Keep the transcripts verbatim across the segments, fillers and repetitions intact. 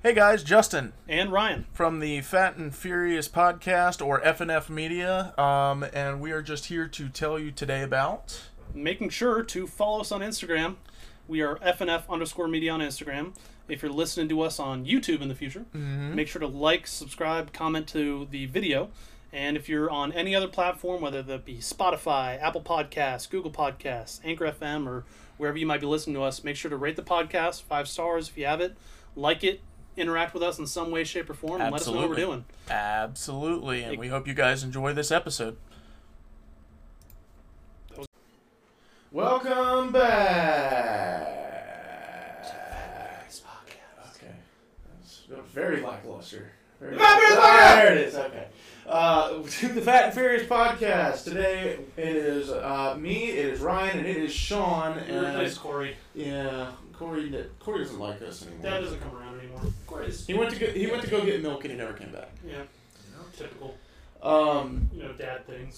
Hey guys, Justin and Ryan from the Fat and Furious podcast, or F and F Media, um, and we are just here to tell you today about making sure to follow us on Instagram. We are F and F underscore media on Instagram. If you're listening to us on YouTube in the future, mm-hmm. make sure to like, subscribe, comment to the video. And if you're on any other platform, whether that be Spotify, Apple Podcasts, Google Podcasts, Anchor F M, or wherever you might be listening to us, make sure to rate the podcast five stars if you have it, like it, interact with us in some way, shape, or form, and Absolutely. let us know what we're doing. Absolutely, and we hope you guys enjoy this episode. Welcome back. Okay, that's very lackluster. Very ah, there it is. Okay. Uh, to the Fat and Furious podcast. Today it is uh, me, it is Ryan, and it is Sean. And replace Corey. Yeah, Corey. Corey doesn't like us anymore. Dad doesn't come around anymore. Corey's. He went to go, he went to go get milk and he never came back. Yeah, typical. Um, you know, dad things.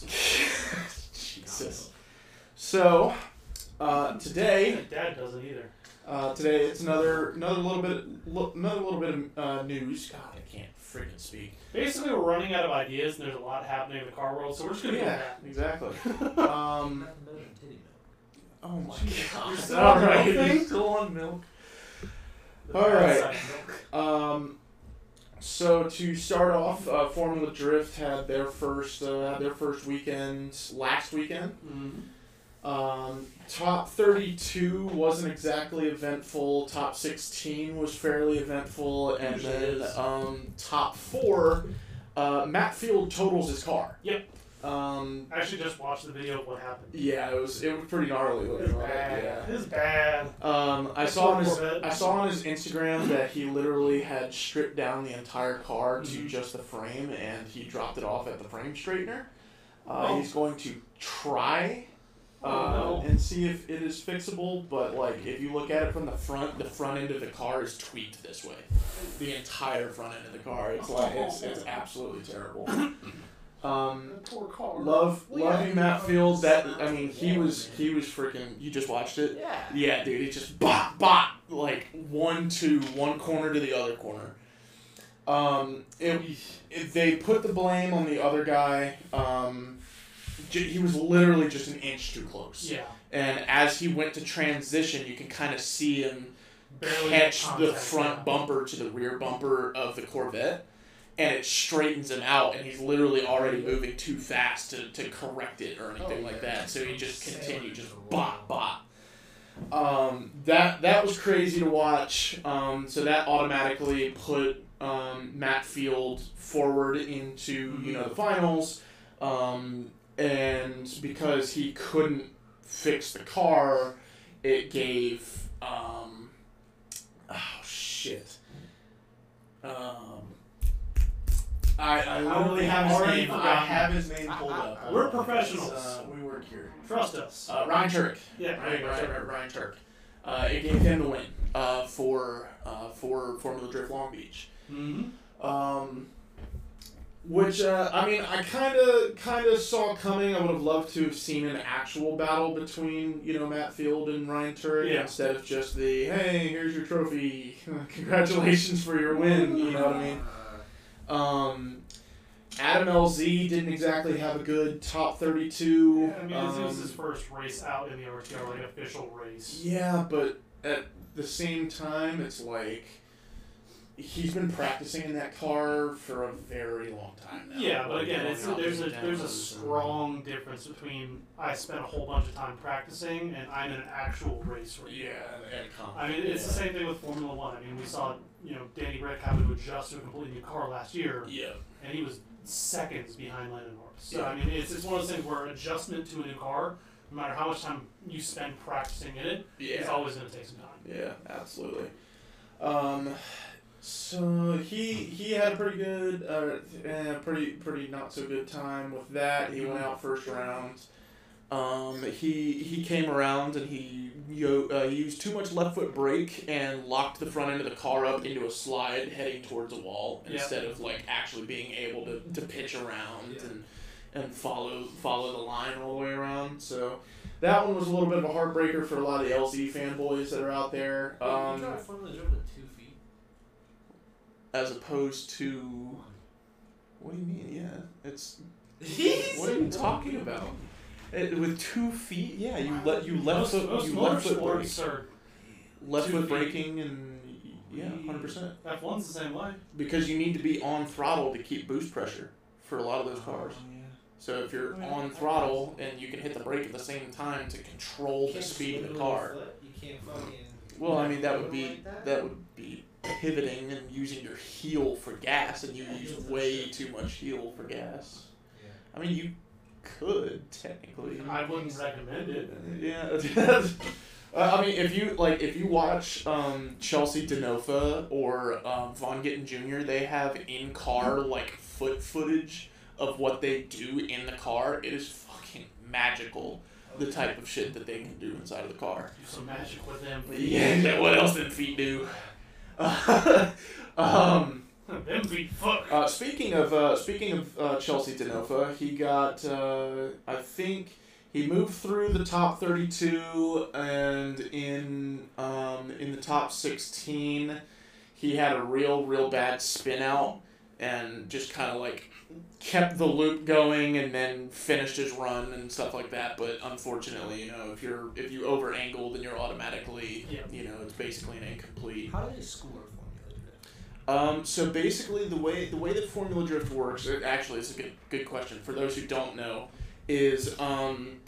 Jesus. So, uh, today. Dad doesn't either. Uh, today it's another another little bit another little bit of uh, news. God, I can't freaking speak. Basically, we're running out of ideas, and there's a lot happening in the car world, so we're just gonna yeah, go that. Exactly. um. Oh my God! You're still All on right, milk? you're still on milk. All right. Um. So to start off, uh, Formula Drift had their first uh, had their first weekend last weekend. Mm-hmm. Um, top thirty-two wasn't exactly eventful. Top sixteen was fairly eventful, and then um, top four, uh, Matt Field totals his car. Yep. Um, I actually just watched the video of what happened. yeah, it was it was pretty gnarly. It was bad. Yeah. It was bad. Um, I saw on his I saw on his Instagram that he literally had stripped down the entire car to mm-hmm. just the frame, and he dropped it off at the frame straightener. Uh, oh. He's going to try. Uh, oh, no. and see if it is fixable, but like if you look at it from the front, the front end of the car is tweaked this way. The entire front end of the car, it's like it's it's absolutely terrible. Um, poor car. love love you, Matt Field. That I mean, he was he was freaking. You just watched it? Yeah. Yeah, dude. He just bop bop like one to one corner to the other corner. Um, it, it, they put the blame on the other guy. Um. He was literally just an inch too close. Yeah. And as he went to transition, you can kind of see him Barely catch contact, the front yeah. bumper to the rear bumper of the Corvette, and it straightens him out, and he's literally already moving too fast to, to correct it or anything like that. So he just continued, just bop, bop. Um, that, that was crazy to watch. Um, so that automatically put um, Matt Field forward into, you know, the finals. Um... And because he couldn't fix the car, it gave, um, oh shit. Um, I, I literally have his name. I have his name pulled up. We're professionals. Uh, we work here. Trust us. Uh, Ryan Turk. Yeah, Ryan, right, Ryan, Ryan, Ryan Turk. Uh, it gave him the win uh, for uh, for Formula Drift Long Beach. Mm-hmm. Um. Which, uh, I mean, I kind of kind of saw coming. I would have loved to have seen an actual battle between, you know, Matt Field and Ryan Turek yeah. instead instead of just the, hey, here's your trophy, congratulations for your win, you know what I mean? Um, Adam L Z didn't exactly have a good top thirty-two. Yeah, I mean, um, it was his first race out in the R T R, like, official race. Yeah, but at the same time, it's like... He's been practicing in that car for a very long time now. Yeah, but like, again, it's, going there's a up and there's a down. strong difference between I spent a whole bunch of time practicing and I'm in an actual race right Yeah, and I mean, it's yeah. the same thing with Formula One. I mean, we saw, you know, Danny Rick having to adjust to a completely new car last year. Yeah. And he was seconds behind Landon Norris. So, Yeah. I mean, it's, it's one of those things where adjustment to a new car, no matter how much time you spend practicing in it, Yeah. it's always going to take some time. Yeah, absolutely. Um, so he he had a pretty good, uh, eh, pretty pretty not so good time with that. He went out first round. Um, he he came around and he yo, uh, used too much left foot brake and locked the front end of the car up into a slide heading towards a wall Yeah. instead of like actually being able to, to pitch around Yeah. and and follow follow the line all the way around. So that one was a little bit of a heartbreaker for a lot of the L Z fanboys that are out there. Wait, Um, you drive Formula Drift with two feet? as opposed to. What do you mean? Yeah, it's. What are you talking about? It, with two feet, yeah, you let you left foot most you left foot brake, motorsports are left two foot feet. braking, and yeah, hundred percent. F one's the same way. Because you need to be on throttle to keep boost pressure for a lot of those cars. Oh, yeah. So if you're Oh, yeah. on throttle and you can hit the brake at the same time to control the speed of the car. You can't fucking. Well, I mean that would be Like that? that would be pivoting and using your heel for gas, and you use way too much heel for gas. Yeah. I mean you could technically. I wouldn't recommend it. Yeah. Uh, I mean, if you like, if you watch um, Chelsea Denofa or um, Von Gittin Junior, they have in-car like foot footage of what they do in the car. It is fucking magical, the type of shit that they can do inside of the car. Do some magic with them. Yeah, yeah, what else did feet do? um, Them feet fuck. uh, speaking of uh, speaking of uh, Chelsea Denofa, he got uh, I think. He moved through the top thirty-two, and in um, in the top sixteen, he had a real, real bad spin out, and just kind of like kept the loop going, and then finished his run and stuff like that. But unfortunately, you know, if you're if you over angle, then you're automatically, Yeah. you know, it's basically an incomplete. How do they score Formula Drift? Um, so basically, the way the way that Formula Drift works, it actually is a good good question for those who don't know. Is um,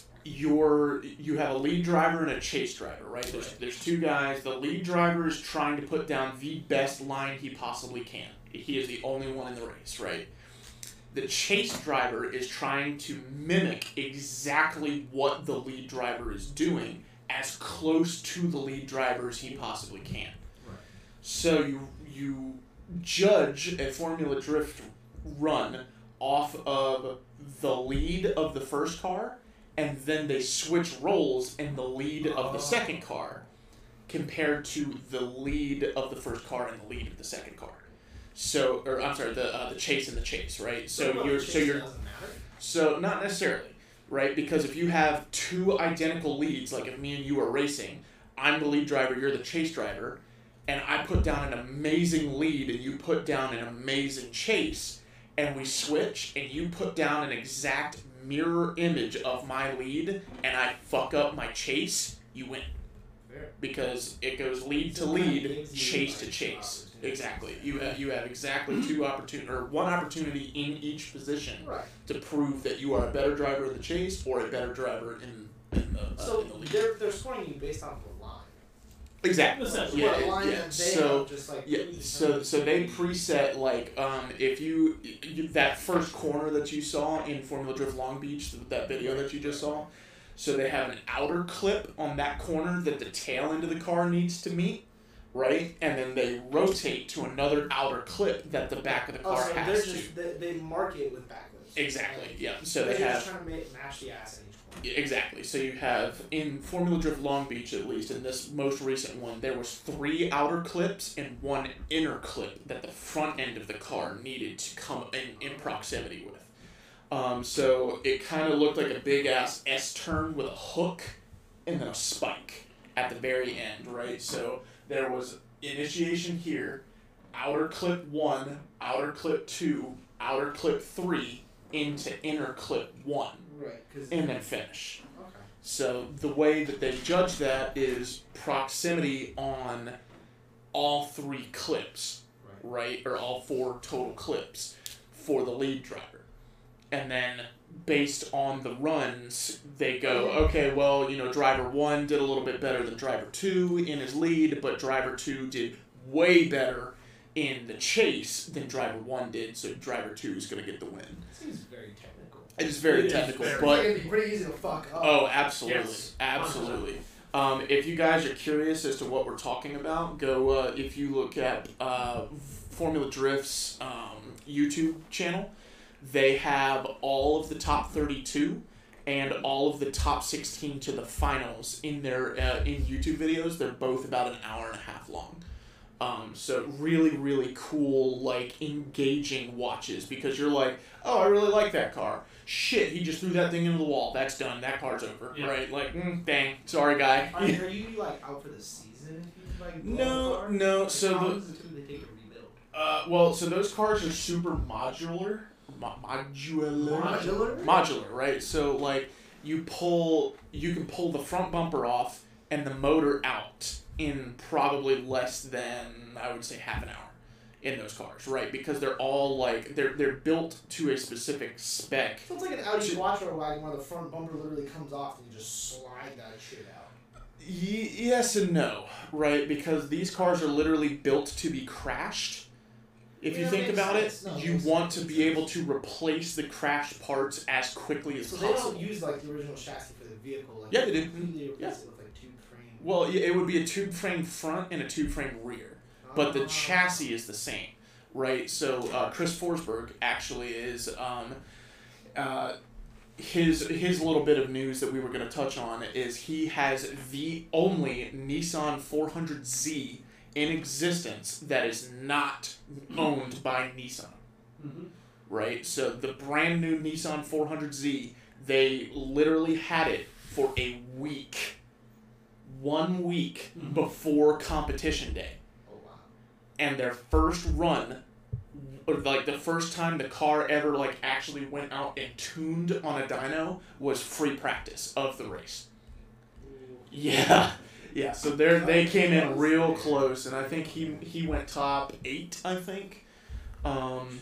your you have a lead driver and a chase driver, right? There's there's two guys. The lead driver is trying to put down the best line he possibly can. He is the only one in the race, right? The chase driver is trying to mimic exactly what the lead driver is doing, as close to the lead driver as he possibly can. Right. So you you judge a Formula Drift run off of the lead of the first car, and then they switch roles in the lead of the second car compared to the lead of the first car and the lead of the second car. So, or I'm sorry, the uh, the chase and the chase, right? So Well, you're the so chase you're doesn't matter. so not necessarily, right? Because if you have two identical leads, like if me and you are racing, I'm the lead driver, you're the chase driver, and I put down an amazing lead and you put down an amazing chase, and we switch, and you put down an exact mirror image of my lead, and I fuck up my chase, you win. Fair. Because it goes lead to So it kinda lead, gives you, chase to like, chase. opportunities. Exactly. You have, you have exactly two opportunity or one opportunity in each position Right. to prove that you are a better driver in the chase or a better driver in, in the uh, So in the lead. they're they're scoring you based on the line. Exactly. Essentially. Yeah, What yeah, line yeah. that they So have, just like yeah, so so they preset like um if you, you that first corner that you saw in Formula Drift Long Beach, that video that you just saw, so they have an outer clip on that corner that the tail end of the car needs to meet, right? And then they rotate to another outer clip that the back of the Oh, car so they're has to. just they, they mark it with backwards. Exactly. Yeah. So They're they have. just trying to make, match the ass in each corner. Yeah, exactly. So you have, in Formula Drift Long Beach at least, in this most recent one, there was three outer clips and one inner clip that the front end of the car needed to come in, in proximity with. Um, so it kind of looked like a big-ass S-turn with a hook and then a spike at the very end, right? So there was initiation here, outer clip one, outer clip two, outer clip three, into inner clip one. Right. Cause And then finish. okay. So the way that they judge that is proximity on all three clips, Right. right? Or all four total clips for the lead driver. And then based on the runs, they go, okay, well, you know, driver one did a little bit better than driver two in his lead, but driver two did way better in the chase than driver one did, so driver two is going to get the win. Seems very technical. It is very It is technical, very- but It's be pretty easy to fuck up. oh, absolutely, Yes. absolutely. Um, if you guys are curious as to what we're talking about, go uh, if you look at uh, Formula Drift's um, YouTube channel. They have all of the top thirty-two and all of the top sixteen to the finals in their uh, in YouTube videos. They're both about an hour and a half long. Um, so really, really cool, like, engaging watches, because you're like, oh, I really like that car. Shit, he just threw that thing into the wall. That's done. That car's over. Yeah. Right? Like, mm, dang. Sorry, guy. Are, are you like out for the season if you like blow No, the car? no, Like, so how the- long does it take to take a rebuild? Uh, well, so those cars are super modular. Mo- modular. Modular? Modular, right? So like you pull, you can pull the front bumper off and the motor out in probably less than I would say half an hour in those cars, right? Because they're all like they're they're built to a specific spec. So it's like an Audi Quattro wagon where the front bumper literally comes off and you just slide that shit out. Y- yes and no, right? Because these cars are literally built to be crashed. If Yeah, you think makes about sense. it, No, you makes want sense. to be able to replace the crashed parts as quickly as So they possible. don't use like the original chassis for the vehicle. Like Yeah, they do. completely replace Yeah. it with like tube frame. Well, it it would be a tube frame front and a tube frame rear, but the Ah. chassis is the same, right? So uh, Chris Forsberg actually is um, uh, his his little bit of news that we were going to touch on is he has the only Nissan four hundred Z in existence that is not owned by Nissan. Mm-hmm. Right? So the brand new Nissan four hundred Z, they literally had it for a week. One week Mhm. before competition day. Oh wow. And their first run, or like the first time the car ever like actually went out and tuned on a dyno was free practice of the race. Yeah. Yeah, so they they came in real close, and I think he he went top eight, I think. Um,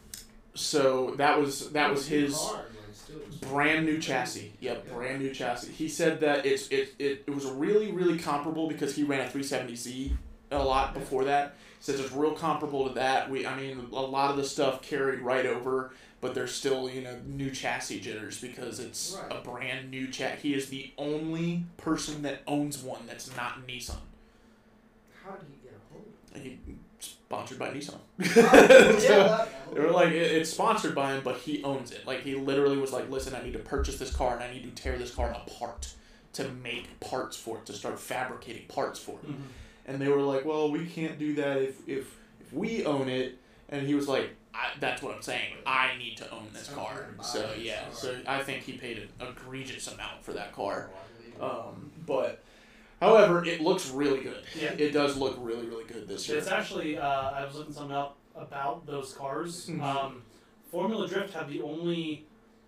so that was that was his brand new chassis. Yeah, brand new chassis. He said that it's it, it, it was really really comparable because he ran a three seventy Z a lot before that. He says it's real comparable to that. We I mean a lot of the stuff carried right over, but there's still, you know, new chassis jitters because it's Right. a brand new chassis. He is the only person that owns one that's not Nissan. How did he get a hold of He sponsored by Nissan. it? So, that- they were like, it, it's sponsored by him, but he owns it. Like, he literally was like, listen, I need to purchase this car, and I need to tear this car apart to make parts for it, to start fabricating parts for it. Mm-hmm. And they were like, well, we can't do that if, if, if we own it. And he was like, I, that's what I'm saying. I need to own this car. So, yeah. So, I think he paid an egregious amount for that car. Um, but, however, it looks really good. Yeah. It does look really, really good this year. It's actually, uh, I was looking something up about those cars. Mhm. Um, Formula Drift had the only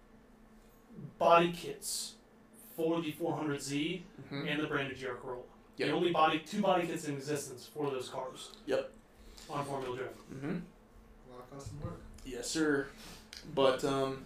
body kits for the four hundred Z Mhm. and the brand new G R Corolla. Yep. The only body, two body kits in existence for those cars. Yep. On Formula Drift. Mm-hmm. A lot of custom work. Yes, sir. But, um,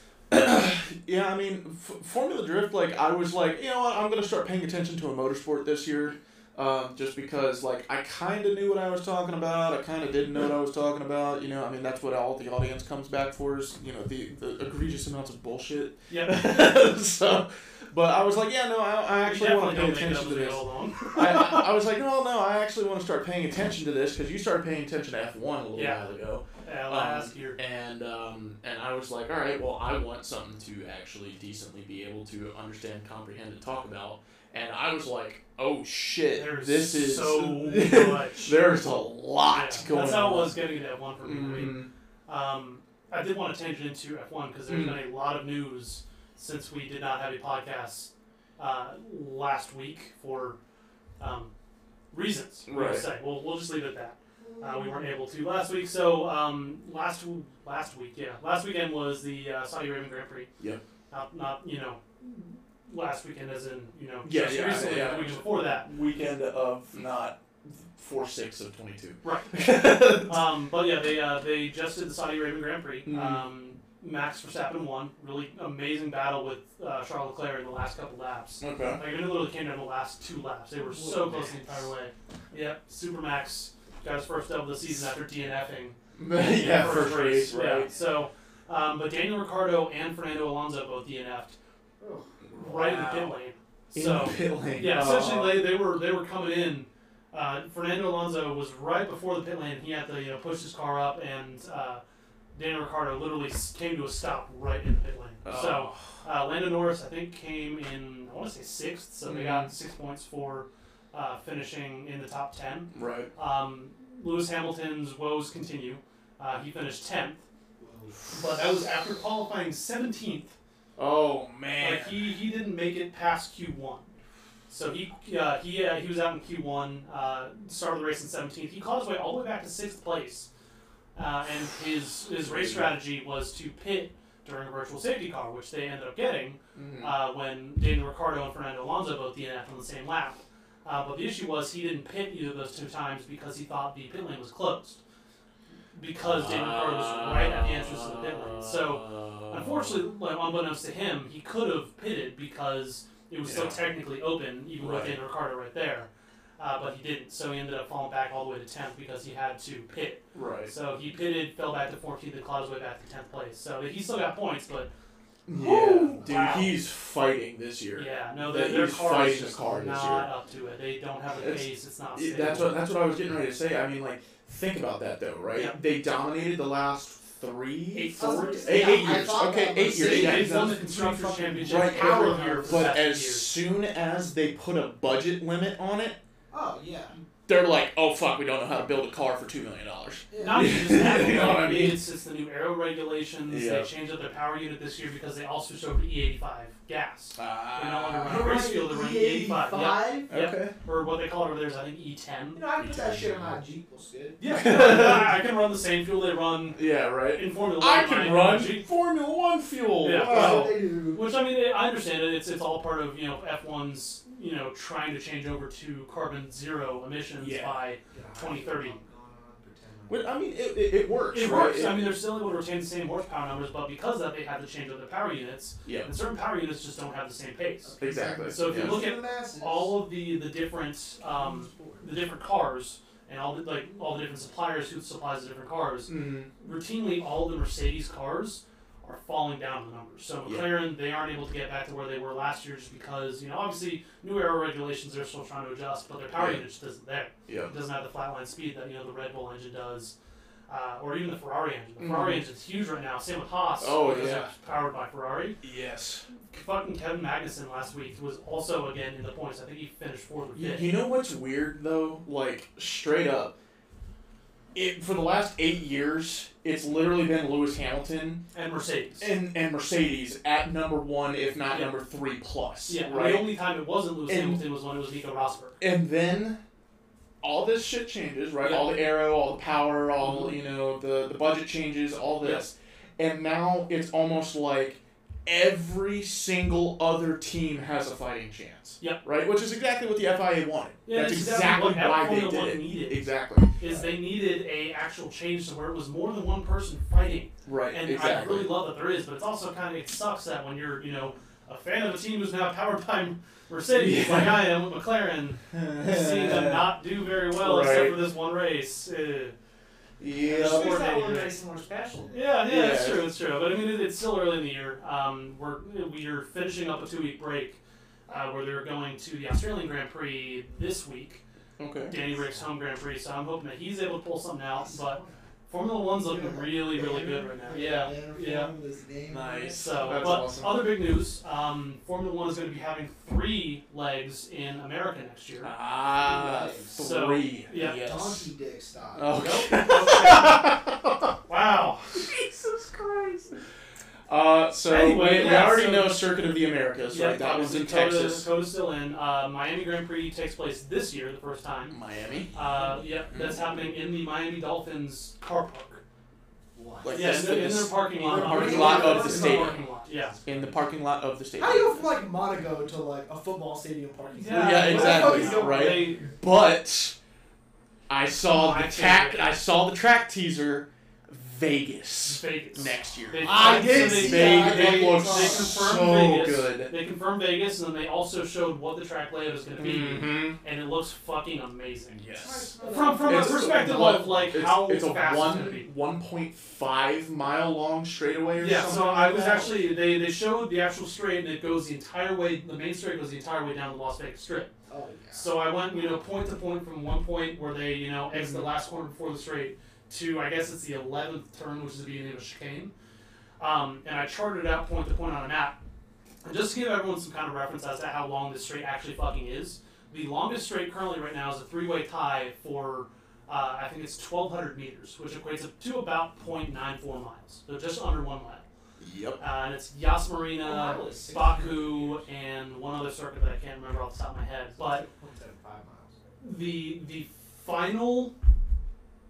yeah, I mean, F- Formula Drift, like, I was like, you know what, I'm going to start paying attention to a motorsport this year. Um, just because, like, I kind of knew what I was talking about. I kind of didn't know what I was talking about. You know, I mean, that's what all the audience comes back for is, you know, the, the egregious amounts of bullshit. Yep. So, but I was like, yeah, no, I, I actually want to pay attention to this. I, I, I was like, no, no, I actually want to start paying attention to this because you started paying attention to F one a little Yeah. while ago. Yeah, Um, last year. And um, and I was like, all right, well, I want something to actually decently be able to understand, comprehend, and talk about. And I was like, oh shit, There's this is so much. There's a lot Yeah, going on. That's how it was getting to F one for me. Mhm. Um, I did want to tangent into F one because there's Mm. been a lot of news since we did not have a podcast uh, last week for um, reasons. We'll Right. say. We'll, we'll just leave it at that. Uh, we weren't able to last week. So um, last last week, yeah, last weekend was the uh, Saudi Arabian Grand Prix. Yep. Not not you know last weekend as in you know Yeah, just yeah, recently, yeah. the week before that. Weekend of not four six of twenty two. Right. um, but yeah, they uh, they just did the Saudi Arabian Grand Prix. Mhm. Um, Max Verstappen won. Really amazing battle with uh, Charles Leclerc in the last couple laps. Okay. Like it literally came down the last two laps. They were so Whoa, close the entire way. Yep. Super Max got his first dub of the season after DNFing. yeah, the first race, Yeah. right? So, um, but Daniel Ricciardo and Fernando Alonso both D N F'd Oh, right in the Wow. pit lane. In So the pit lane. yeah, Oh. essentially they, they were they were coming in. Uh, Fernando Alonso was right before the pit lane. He had to you know push his car up, and uh, Daniel Ricciardo literally s- came to a stop right in the pit lane. Oh. So uh, Lando Norris, I think, came in I want to say sixth, so they got six points for uh, finishing in the top ten. Right. Um, Lewis Hamilton's woes continue. Uh, he finished tenth, but that was after qualifying seventeenth. Oh man. Like he, he didn't make it past Q one. So he uh, he uh, he was out in Q one, uh, started the race in seventeenth. He clawed his way all the way back to sixth place uh, and his his race strategy was to pit during a virtual safety car, which they ended up getting Mm-hmm. uh, when Daniel Ricciardo and Fernando Alonso both D N F'd on the same lap. Uh, but the issue was he didn't pit either of those two times because he thought the pit lane was closed. Because Daniel Ricciardo was right at the entrance to the pit lane. So, unfortunately, like, unbeknownst to him, he could have pitted because it was Yeah. still technically open, even Right. with Daniel Ricciardo right there. Uh, but he didn't, so he ended up falling back all the way to tenth because he had to pit. Right. So he pitted, fell back to fourteenth, and clawed his way back to tenth place. So he still got points, but Yeah, dude, Wow. he's fighting this year. yeah, no, That their, their he's car fighting is the just car this not year. up to it. They don't have the It's- pace. It's not It- stable. that's what that's what I was getting ready to say. I mean, like, think about that though, right? Yeah. They dominated the last three, Eight, four, four, eight, yeah, eight I years. thought Okay, that eight was- years. They, Yeah, they've won the exactly. constructors championship Right, power every here year. for the But past as few years. soon as they put a budget limit on it, Oh yeah. they're like, "Oh fuck, we don't know how to build a car for two million dollars." yeah. Not even just that, You know what I mean? It's, it's the new aero regulations. Yeah. They changed up their power unit this year because they all switched over to E eighty-five gas. Ah, They're no longer running You're race running field, they're running E E eighty-five. Yep. eighty-five? Yep. Okay. Or what they call it over there is, I think, E ten. You know, I put that shit on my Jeep. Was good. Yeah, I can run the same fuel they run Yeah, right. in Formula I One. can my run Jeep. Formula One fuel. Yeah, That's Wow. what they do. Which, I mean, I understand it. It's it's all part of, you know, F one's, you know, trying to change over to carbon zero emissions Yeah. by twenty thirty. Well, I mean, it, it, it works. It right? works. It- I mean, they're still able to retain the same horsepower numbers, but because of that, they have to change up their power units. yeah, And certain power units just don't have the same pace. exactly. So if you Yeah. look at all of the the different um, the different cars and all the like all the different suppliers who supplies the different cars, Mhm. routinely all the Mercedes cars are falling down in the numbers. So Yeah. McLaren, they aren't able to get back to where they were last year just because, you know, obviously new aero regulations they're still trying to adjust, but their power Yeah. unit just isn't there. Yeah. It doesn't have the flatline speed that, you know, the Red Bull engine does. Uh, or even the Ferrari engine. The Mhm. Ferrari engine's huge right now. Same with Haas. Oh, because yeah. it's powered by Ferrari. Yes. Fucking Kevin Magnussen last week was also again in the points. I think he finished fourth or You, fifth. you know what's weird though? Like straight up, it for the last eight years, it's literally been Lewis Hamilton And Mercedes. and and Mercedes at number one, if not Yeah. number three plus. yeah, right. the only time it wasn't Lewis And- Hamilton was when it was Nico Rosberg. And then all this shit changes, right? Yeah. All the aero, all the power, all Mhm. you know, the the budget changes, all this, and now it's almost like every single other team has a fighting chance. Yep. Right, which is exactly what the F I A wanted. Yeah, That's it's exactly exactly what why they Formula did One it. needed. Exactly. Is they needed a actual change to where it was more than one person fighting. Right. And exactly. I really love that there is, but it's also kind of it sucks that when you're you know a fan of a team who's now powered by Mercedes Yeah. like I am with McLaren, seeing them not do very well Right. except for this one race. Uh, Yeah. Just makes that coordinating one it. race more special. Yeah, yeah, Yeah. it's true, it's true. But I mean, it, it's still early in the year. Um, we're we are finishing up a two week break, uh, where they're going to the Australian Grand Prix this week. Okay. Danny Rick's home Grand Prix, so I'm hoping that he's able to pull something out. But Formula One's looking really, really good right now. Yeah, yeah. Nice. So, That's but awesome. other big news: um, Formula One is going to be having three legs in America next year. Ah, So, three. yeah. Yes. Donkey dick style. Okay. Wow. Jesus Christ. Uh, so Anyway, we, we yeah, already so- know Circuit of the Americas, Yeah, right? That one's in Dakota, Texas. Dakota's still in. Uh, Miami Grand Prix takes place this year, the first time. Miami. Uh, yeah, that's happening in the Miami Dolphins car park. What? Like Yeah, this- in, their- in this- their parking lot. in the parking lot of the In stadium. Parking lot, yeah. In the parking lot of the stadium. How do you go from like Monaco to like a football stadium parking? Yeah, lot? exactly, What the fuck is right? They, But I saw My the track. favorite. I saw the track teaser. Vegas Vegas. next year. They, I did so they, see They, that. they look they confirmed so Vegas. good. They confirmed Vegas, and then they also showed what the track layout is going to be, Mm-hmm. and it looks fucking amazing. Yes. From from a It's perspective one- of like it's, how it's a fast one it's going to be. one point five mile long straightaway or Yeah, something. so like I was that. actually they, they showed the actual straight, and it goes the entire way. The main straight goes the entire way down the Las Vegas Strip. Oh yeah. So I went, you know, point to point from one point where they, you know, exit the last corner before the straight to I guess it's the eleventh turn, which is the beginning of a chicane. Um, and I charted it out point to point on a map. And just to give everyone some kind of reference as to how long this straight actually fucking is, the longest straight currently right now is a three-way tie for uh, I think it's twelve hundred meters, which equates to about zero point nine four miles, so just under one mile. Yep. Uh, and it's Yas Marina, One mile is sixty Baku, and one other circuit that I can't remember off the top of my head. But one point seven five miles. the the final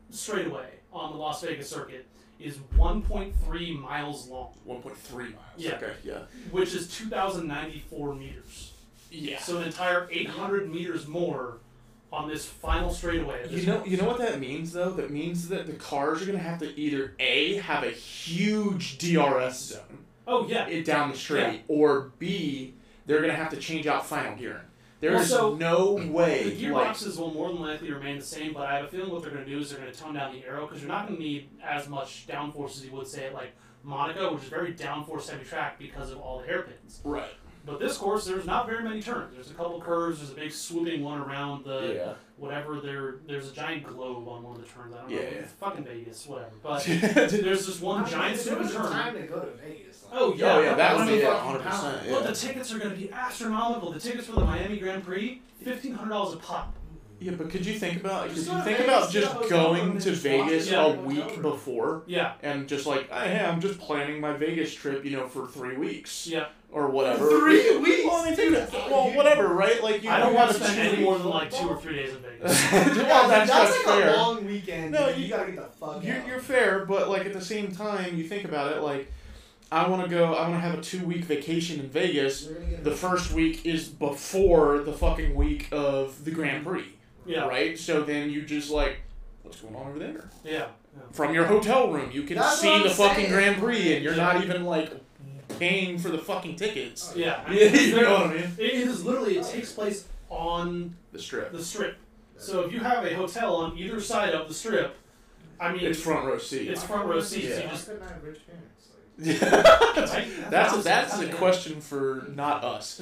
straightaway on the Las Vegas circuit is one point three miles long. one point three miles. Yeah. Okay, yeah. Which is two thousand ninety-four meters. Yeah. So an entire eight hundred meters more on this final straightaway. You know, you know what that means though. That means that the cars are gonna have to either A, have a huge D R S zone. Oh yeah. It down the straight, Yeah. or B, they're gonna have to change out final gearing. There's well, so no way. The gearboxes like, will more than likely remain the same, but I have a feeling what they're going to do is they're going to tone down the aero because you're not going to need as much downforce as you would say at like Monaco, which is very downforce heavy track because of all the hairpins. Right. But this course, there's not very many turns. There's a couple curves. There's a big swooping one around the yeah. whatever. There, there's a giant globe on one of the turns. I don't yeah, know. Yeah. It's fucking Vegas, whatever. But there's just one I mean, giant there swooping was a turn. time to go to Vegas. Like, Oh yeah, oh, yeah, that I would mean, be fucking one hundred percent. Look, Yeah. the tickets are going to be astronomical. The tickets for the Miami Grand Prix, fifteen hundred dollars a pop. Yeah, but could you think about could Just you go to think Vegas, about get a just hotel going room, and to just Vegas watch it. a Yeah. week before Yeah. and just like, hey, I'm just planning my Vegas trip, you know, for three weeks Yeah. or whatever. Three weeks? Well, I mean, think of, well, whatever, right? Like you I don't you want to have a spend any two-week- more than like two or three days in Vegas. well, that's, that's, that's like fair. a long weekend. No, No, you, you- gotta get the fuck You're, out. you're fair, but like at the same time, you think about it, like I want to go, I want to have a two week vacation in Vegas. You're gonna get The first week is before the fucking week of the Grand Prix, Yeah. right? So then you just like, what's going on over there? Yeah. yeah. From your hotel room, you can That's see what I'm the fucking saying. Grand Prix, and you're Yeah. not even like paying for the fucking tickets. Yeah. I Yeah, mean, you know what I mean? It is literally, it takes place on The strip. the strip. So if you have a hotel on either side of the strip, I mean, It's front row seat. It's front row seats. Yeah. You just, couldn't I have rich parents? Like, Yeah. That's a, Right? that's a question for not us.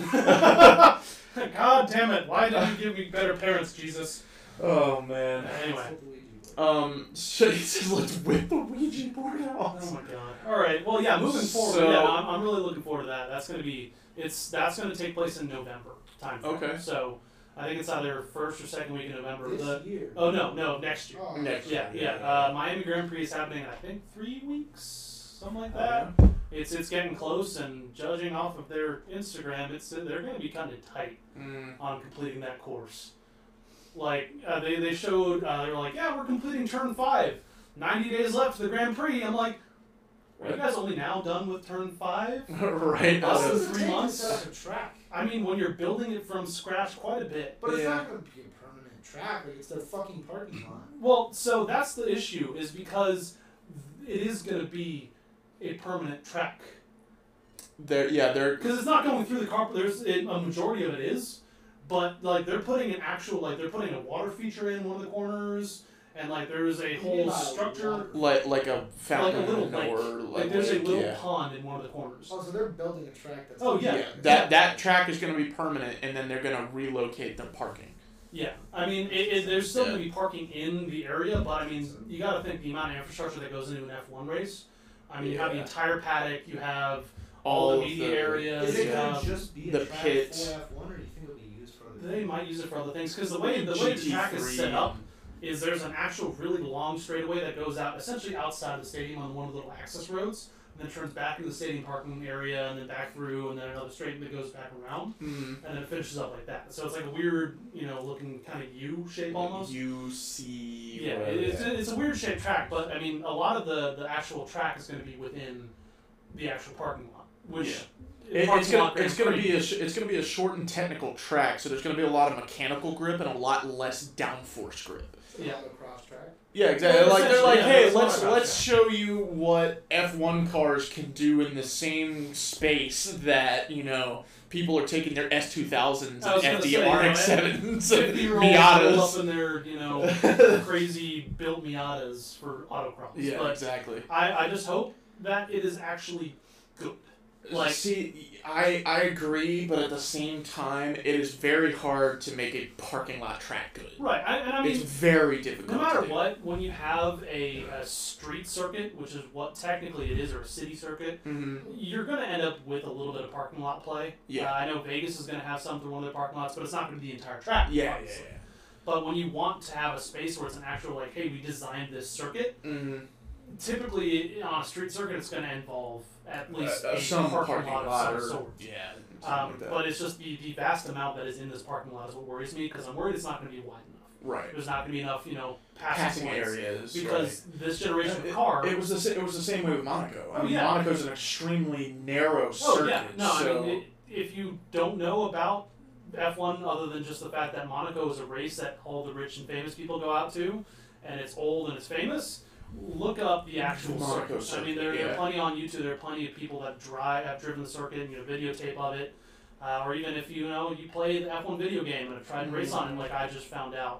God damn it! Why didn't you give me better parents, Jesus? Oh man. Anyway. Um. So he says, let's whip the Ouija board out. Oh my god. All right. Well, yeah. Moving forward, So- yeah, I'm, I'm really looking forward to that. That's gonna be. It's that's gonna take place in November time. frame. Okay. So I think it's either first or second week in November. this The, year. oh no, no, next year. Oh, Next Yeah, year, yeah. yeah. Uh, Miami Grand Prix is happening in I think three weeks, something like Oh, that. yeah. It's it's getting close, and judging off of their Instagram, it's they're going to be kind of tight Mm. on completing that course. Like uh, they they showed, uh, they were like, yeah, we're completing turn five. Ninety days left for the Grand Prix. I'm like, are you guys only now done with turn five? right. Less out than of- three months? Set up a track. I mean, when you're building it from scratch, quite a bit. But it's Yeah. not gonna be a permanent track. Like it's their fucking parking lot. Well, so that's the issue, is because it is going to be a permanent track. They're yeah they're Because it's not going through the car. There's it, a majority of it is, but like they're putting an actual like they're putting a water feature in one of the corners, and like there's a You whole mean by structure, water? like like a like fountain a little lake. or Like, like, there's a lake, little yeah. pond in one of the corners. Oh, so they're building a track that's. Oh, yeah. Yeah, that that track is going to be permanent, and then they're going to relocate the parking. Yeah, I mean, it, it, there's still Yeah. going to be parking in the area, but I mean, you got to think the amount of infrastructure that goes into an F one race. I mean, you have the Yeah. entire paddock, you have all, All the of media the- areas, Is it you gonna have. just be the a track pit. for F one, or do you think it'll be used for other They things? might use it for other things because the way the way the track is set up is there's an actual really long straightaway that goes out essentially outside of the stadium on one of the little access roads, and then turns back into the stadium parking area, and then back through, and then another straight that goes back around, Mm. and then it finishes up like that. So it's like a weird, you know, looking kind of U shape almost. U C. Yeah, it, it's, it's a weird shaped track, but I mean, a lot of the, the actual track is going to be within the actual parking lot, which. Yeah. parking It, it's lot gonna it's Grand gonna Prix- be a sh- it's gonna be a short and technical track, so there's gonna be a lot of mechanical grip and a lot less downforce grip. It's a Yeah. motocross track. Yeah, exactly. Well, Like they're like, essentially, yeah, hey, that's let's what I let's show you what F one cars can do in the same space that you know people are taking their S two thousands I was and gonna F D say, R X you know, sevens and fifty-year-olds roll up Miatas. in their, you know, crazy built Miatas for autocross. Yeah, but exactly. I, I just hope that it is actually good. Like- See, I I agree, but at the same time, it is very hard to make a parking lot track good. Right, I, and I mean, it's very difficult. no matter to do. what, when you have a, a street circuit, which is what technically it is, or a city circuit, Mhm. you're going to end up with a little bit of parking lot play. Yeah. Uh, I know Vegas is going to have some through one of their parking lots, but it's not going to be the entire track. Yeah, yeah, obviously. yeah. But when you want to have a space where it's an actual, like, hey, we designed this circuit, Mm-hmm. typically on a street circuit it's going to involve at least Uh, uh, a some parking, parking lot, lot of or some sort. yeah, something Um, like that. but it's just the, the vast amount that is in this parking lot is what worries me because I'm worried it's not going to be wide enough. Right. There's not going to be enough, you know, passing, Passing points areas. because right. this generation it, of car. It was the sa- it was the same way with Monaco. I Oh, mean, yeah. Monaco's an extremely narrow oh circuit. yeah, no, so... I mean, it, if you don't know about F one other than just the fact that Monaco is a race that all the rich and famous people go out to, and it's old and it's famous, look up the actual Monaco circuit. circuit, I mean, there, there yeah. are plenty on YouTube. There are plenty of people that drive, have driven the circuit, and you know, videotape of it. Uh, or even if you know you play the F one video game and have tried to race on it, like I just found out.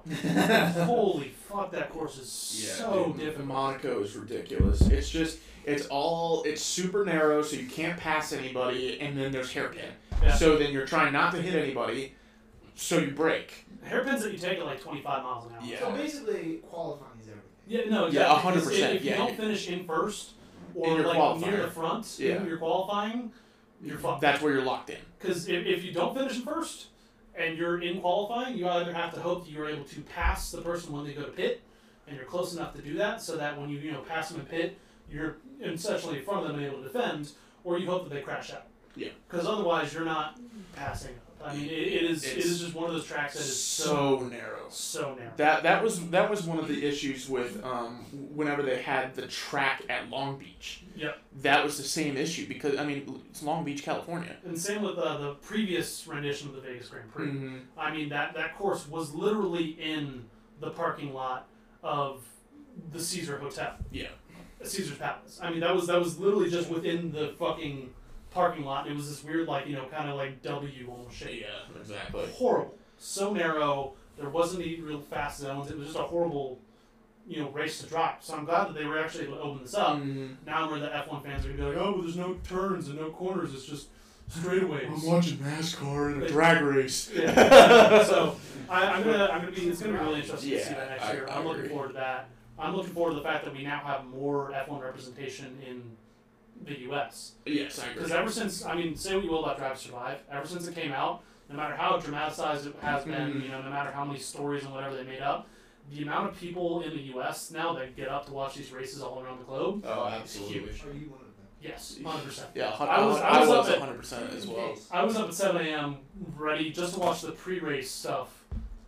Holy fuck, that course is Yeah, so dude, difficult. Monaco is ridiculous. It's just, it's all, it's super narrow, so you can't pass anybody, and then there's hairpin. Yeah. So then you're trying not to hit anybody, so you brake. Hairpins that you take at like twenty-five miles an hour. Yeah. So basically, qualifying is everything. Yeah, no, Yeah, exactly. one hundred percent, If, if you yeah. don't finish in first, or In your like qualifier. near the front Yeah. in your qualifying, you're fucked. That's where you're locked in. Because if, if you don't finish in first, and you're in qualifying, you either have to hope that you're able to pass the person when they go to pit, and you're close enough to do that, so that when you you know pass them in pit, you're essentially in front of them and able to defend, or you hope that they crash out. Yeah. Because otherwise, you're not passing. I mean, it, it is it It's is just one of those tracks that is So so narrow. so narrow. That that was that was one of the issues with um, whenever they had the track at Long Beach. Yep. That was the same issue because I mean it's Long Beach, California. And same with uh, the previous rendition of the Vegas Grand Prix. Mm-hmm. I mean, that, that course was literally in the parking lot of the Caesar Hotel. Yeah. Caesar's Palace. I mean, that was that was literally just within the fucking parking lot. It was this weird, like, you know, kind of like W almost shape. Yeah, exactly. Horrible. So narrow. There wasn't any real fast zones. It was just a horrible, you know, race to drive. So I'm glad that they were actually able to open this up. Mm-hmm. Now where the F one fans are going to be like, oh, well, there's no turns and no corners. It's just straightaways. watching NASCAR in a drag race. Yeah. So I, I'm gonna, I'm gonna be. It's gonna be really interesting to see Yeah, that next I- year. I I'm looking agree. forward to that. I'm looking forward to the fact that we now have more F one representation in the U S Yes, I agree. Because ever since, I mean, say what you will about Drive to Survive, ever since it came out, no matter how dramatized it has been, Mhm. you know, no matter how many stories and whatever they made up, the amount of people in the U S now that get up to watch these races all around the globe Oh, is absolutely. huge. Are you one of them? Yes, one hundred percent. Yeah, I was- I was up at- one hundred percent as In well. case. I was up at seven a.m. ready just to watch the pre-race stuff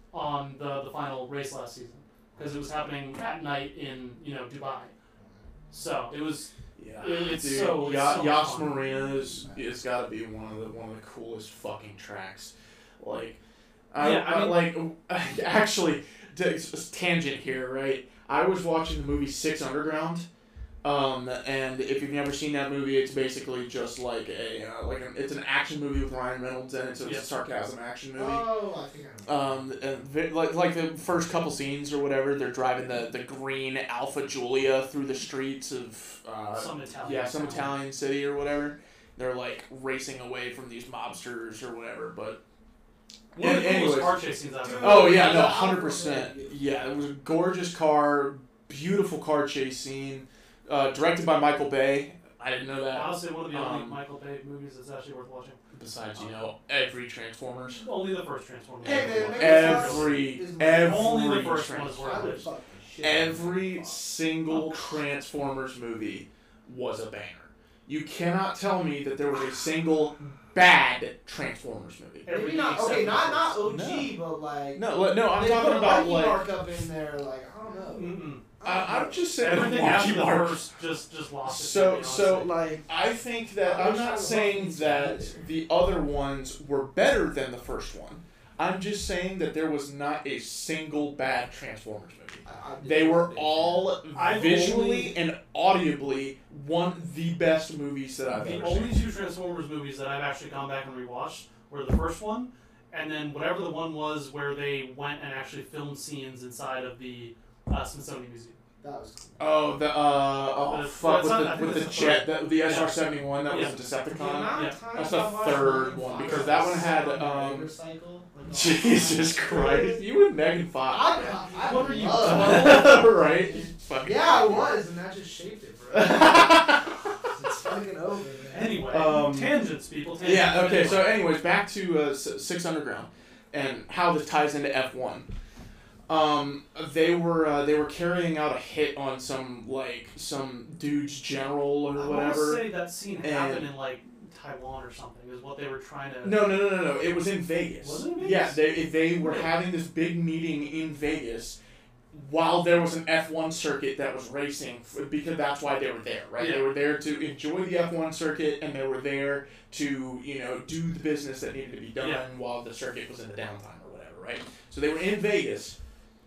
on the, the final race last season because it was happening at night in, you know, Dubai. So it was Yeah, It- it's dude, so- it's Ya- so Yas fun. Marina is it's got to be one of the one of the coolest fucking tracks. Like, I, Yeah, I I, mean- like actually t- s- tangent here, right? I was watching the movie Six Underground, um, and if you've never seen that movie, it's basically just like a uh, like an, it's an action movie with Ryan Reynolds in it, so it's Yeah. a sarcasm action movie. Oh, I think I know. Um, and vi- like like the first couple scenes or whatever, they're driving the, the green Alfa Giulia through the streets of uh, some Italian. yeah some town. Italian city or whatever. They're like racing away from these mobsters or whatever. But One of the Anyways. coolest car chase scenes I've ever. oh yeah, no, Yeah. hundred percent. Yeah, it was a gorgeous car, beautiful car chase scene, uh, directed by Michael Bay. I didn't know that. Honestly, one of the only Um, Michael Bay movies that's actually worth watching. Besides, you know, every Transformers. Only the first Transformers. Hey, man, maybe Every is- every Only the first one Trans- is I worth would it. fuck the shit. Every single Transformers movie was a banger. You cannot tell me that there was a single bad Transformers movie. Maybe Everything not. except Okay, for not the not first. O G, but like. No, li- no, I'm they talking put about Mikey like. Mark up in there, like I don't know. Mm-mm. I, I'm just saying. Everything Marky after the Mark. first just just lost. it, So to me, so honestly. like I think that I I'm wish I not was saying watching that these the other ones were better than the first one. I'm just saying that there was not a single bad Transformers movie. I- I did- They were I did. all I've visually and audibly one the best movies that I've the ever only seen. two Transformers movies that I've actually gone back and rewatched were the first one, and then whatever the one was where they went and actually filmed scenes inside of the uh, Smithsonian Museum. That was cool. Oh, the uh oh The- fuck that's not- I with think the with the that's the jet third. the, the Yeah. S R seventy-one that Yeah. was a The Decepticon. amount yeah. of times That's the I watched third Megan one, Fox because that one had, on the um, motorcycle, like, Jesus Christ, you and Megan Fox. I, man. I, I What are you, love- right? You fucking- Yeah, I was, and that just shaped it, bro. It's fucking over, man. Anyway, Um, tangents, people. Tangents. Yeah. Okay. Anyway. So, anyways, back to uh, S- Six Underground and how this ties into F one. Um, they were uh, they were carrying out a hit on some like some dude's general or I want to whatever. say that scene And- happened in like Taiwan or something. Is what they were trying to. No, no, no, no, no. It was in Vegas. Was it in Vegas? Yeah, they they were having this big meeting in Vegas while there was an F one circuit that was racing, because that's why they were there, right? Yeah. They were there to enjoy the F one circuit, and they were there to, you know, do the business that needed to be done Yeah. while the circuit was in the downtime or whatever, right? So they were in Vegas,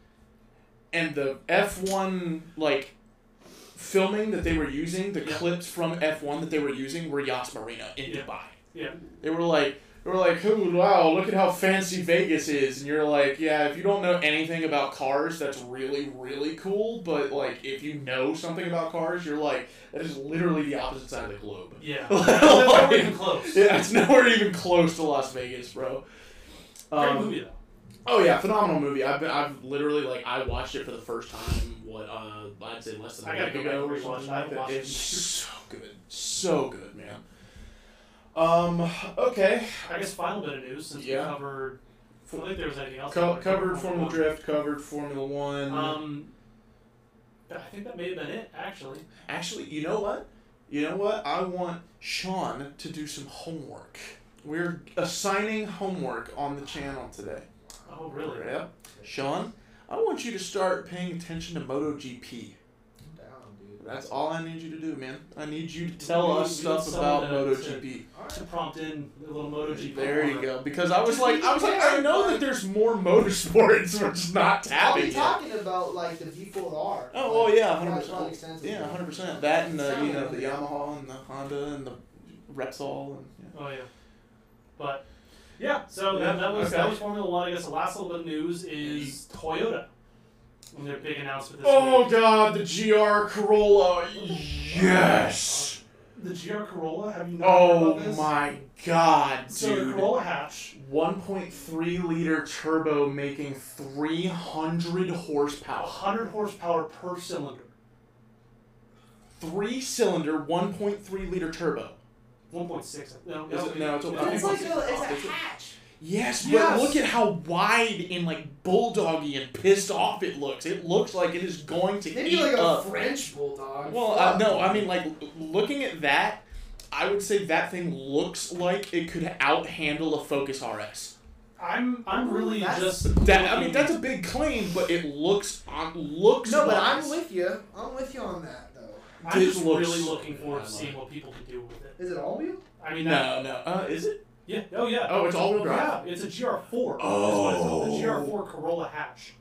and the F one, like, filming that they were using, the Yeah. clips from F one that they were using were Yas Marina in Yeah. Dubai. Yeah. They were like, they were like, oh, wow, look at how fancy Vegas is. And you're like, yeah, if you don't know anything about cars, that's really, really cool. But, like, if you know something about cars, you're like, that is literally the opposite side of the globe. Yeah. That's not even close. Yeah, it's nowhere even close to Las Vegas, bro. Great Um, movie, though. Oh, yeah, phenomenal movie. I've been, I've literally, like, I watched it for the first time, what, uh, I'd say less than I a gotta week go back ago and or rewatch something it. I like that. watched it. It's so good. So good, man. Um, okay. I guess final bit of news, since Yeah. we covered... I don't think there was anything else. Co- we covered Formula Drift, covered Formula One. Um, I think that may have been it, actually. Actually, you know what? You know what? I want Sean to do some homework. We're assigning homework on the channel today. Oh, really? Yeah. Sean, I want you to start paying attention to MotoGP. I'm down, dude. That's all I need you to do, man. I need you to tell We us need- we need stuff about someone to- MotoGP. To prompt in a little MotoGP. There you corner. go. Because I was like, I was like, I know that there's more motorsports. We're just not I'll tapping be it. talking about like the V four R. Oh, like, oh yeah, quite- hundred quite percent. extensively. Yeah, hundred percent. That and the you Sounded know the really good. Yamaha and the Honda and the Repsol and yeah. Oh, yeah. But, yeah, so Yeah, that, that was okay. that was Formula One. I guess the last little bit of news is Toyota. And their big announcement this Oh week. God, the G R Corolla. Yes. The G R Corolla, have you not heard Oh about this? my God, So the dude. Corolla hatch, one point three liter turbo making three hundred horsepower. one hundred horsepower per cylinder. Three cylinder, one point three liter turbo. one point six. No, Is it- no, it's a- But it's like a, it's a Is it- hatch. Yes, but Yes. look at how wide and like bulldoggy and pissed off it looks. It looks like it is going to Maybe eat like a up. French bulldog. Well, uh, Fuck. no, I mean like looking at that, I would say that thing looks like it could out handle a Focus R S. I'm I'm really That's- just. That I mean looking- that's a big claim, but it looks on looks. No, but wise. I'm with you. I'm with you on that though. I'm This just looks- really looking forward I to love seeing it. what people can do with it. Is it all wheel? I mean, that, No, no. Uh, is it? yeah, oh yeah. Oh, it's all-wheel drive? Yeah, it's a G R four. Oh. Is what it's called. The G R four Corolla hatch.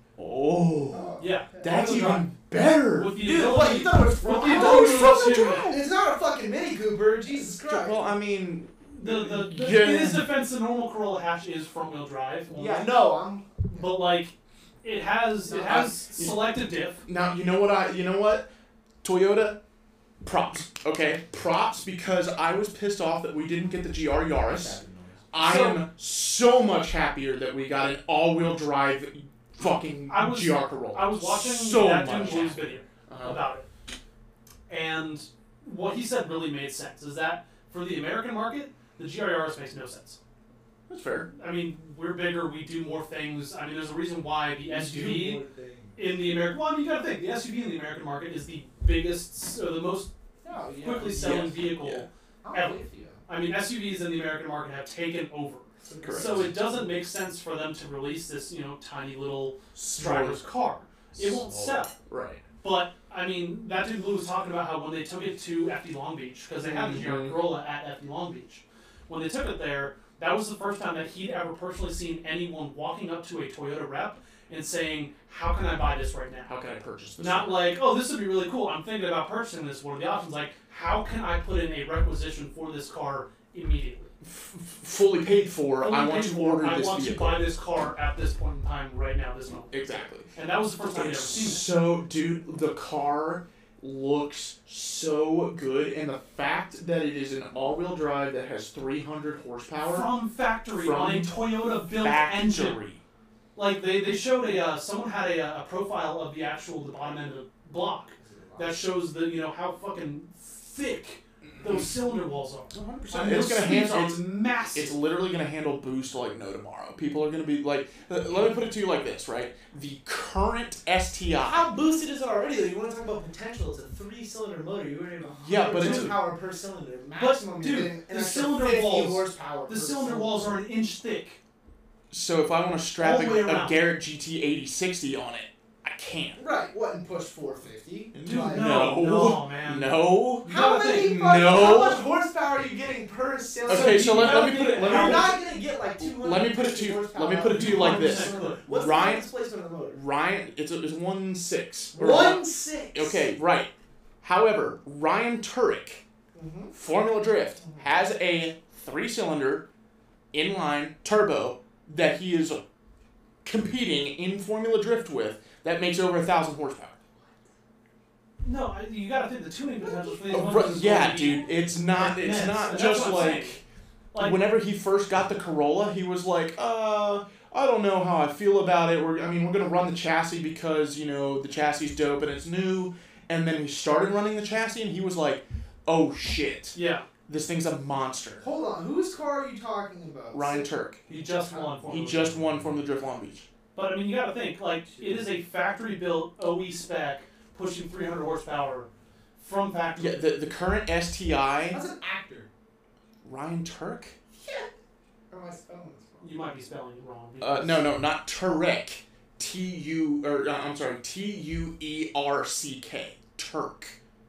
Oh, Yeah. that's all-wheel even better. With the Dude, ability, what, you thought it was with front the wheel? ability front-wheel to- drive. It's not a fucking Mini Cooper. Jesus Christ. Well, I mean, The, the, the, Yeah. In his defense, the normal Corolla hatch is front wheel drive. only. yeah, no, I'm. But like, it has it No, has I- selective diff. now you know what I you know what, Toyota, props. Okay, props because I was pissed off that we didn't get the G R Yaris. I So- am so much happier that we got an all-wheel drive fucking I was- G R Corolla. I was watching so that much Tim Blue's happier. video Uh-huh. about it, and what he said really made sense. Is that for the American market, the G R Yaris makes no sense. That's fair. I mean, we're bigger, we do more things. I mean, there's a reason why the S U V in the American. Well, I mean, you gotta think the S U V in the American market is the biggest, or the most No, yeah. quickly selling Yes. vehicle. Yeah. I'm ever. with you. I mean, S U Vs in the American market have taken over. Correct. So it doesn't make sense for them to release this, you know, tiny little driver's car. It won't Slow. sell. Right. But I mean, that dude Blue was talking about how when they took it to F D Long Beach, because they had the G R Mhm. Corolla at F D Long Beach, when they took it there, that was the first time that he'd ever personally seen anyone walking up to a Toyota rep and saying, "How can I buy this right now?" How can I purchase this? Not like, "Oh, this would be really cool. I'm thinking about purchasing this." What are the options? Like, how can I put in a requisition for this car immediately? F- fully paid for. Fully I want paid to for, order I this want vehicle. to buy this car at this point in time, right now, this moment. Exactly. And that was the first time I'd ever It's seen it. so, dude, the car looks so good, and the fact that it is an all-wheel drive that has three hundred horsepower From factory From on a Toyota built engine. factory. Like they, they showed a uh, someone had a, a profile of the actual the bottom end of the block that shows the you know how fucking thick those cylinder walls are. one hundred percent. And It's those gonna speeds handle. are It's massive. It's literally going to handle boost like no tomorrow. People are going to be like, uh, let me put it to you like this, right? The current S T I. How boosted is it already? Though? You want to talk about potential? It's a three-cylinder motor. You're going to have Yeah, but it's- power per cylinder. Maximum, dude, you're getting an the extra cylinder fifty walls- horsepower. The per cylinder walls are an inch thick. So if I want to strap All the way a, a around. Garrett G T eighty sixty on it, I can't. Right. What and push four fifty? Dude, Like, no, no, man. No. You How gotta many? think, fucking- no. How much horsepower are you getting per cylinder? Okay, so you let, gotta let me think put it. Let that me You're put it not gonna get like two hundred. Let me put it to you- horsepower let me put it to you like this. one hundred percent. What's Ryan- the displacement of the motor? Ryan, it's a, it's one six. Or One six. Okay, right. However, Ryan Turek, Mm-hmm. Formula Drift, has a three-cylinder inline turbo that he is competing in Formula Drift with that makes over a thousand horsepower. No, I- you gotta think the tuning potential for these Uh, ones right, is yeah, going to be dude, it's not. It's immense, not and that's just what I'm like, saying. Like, whenever he first got the Corolla, he was like, uh. I don't know how I feel about it. We're, I mean, we're gonna run the chassis because you know the chassis is dope and it's new. And then we started running the chassis, and he was like, "Oh shit, yeah, this thing's a monster." Hold on. Whose car are you talking about? Ryan Turk. he just won. He Formula just One. won from the Drift Long Beach. But I mean, you gotta think like it is a factory-built O E spec pushing three hundred horsepower from factory. Yeah, the the current S T I. That's an actor. Ryan Turk. Yeah. Or am I spelling this wrong? You might be spelling it wrong. Uh, no, no, not Turek. T U or uh, I'm sorry, T U E R C K. Turk.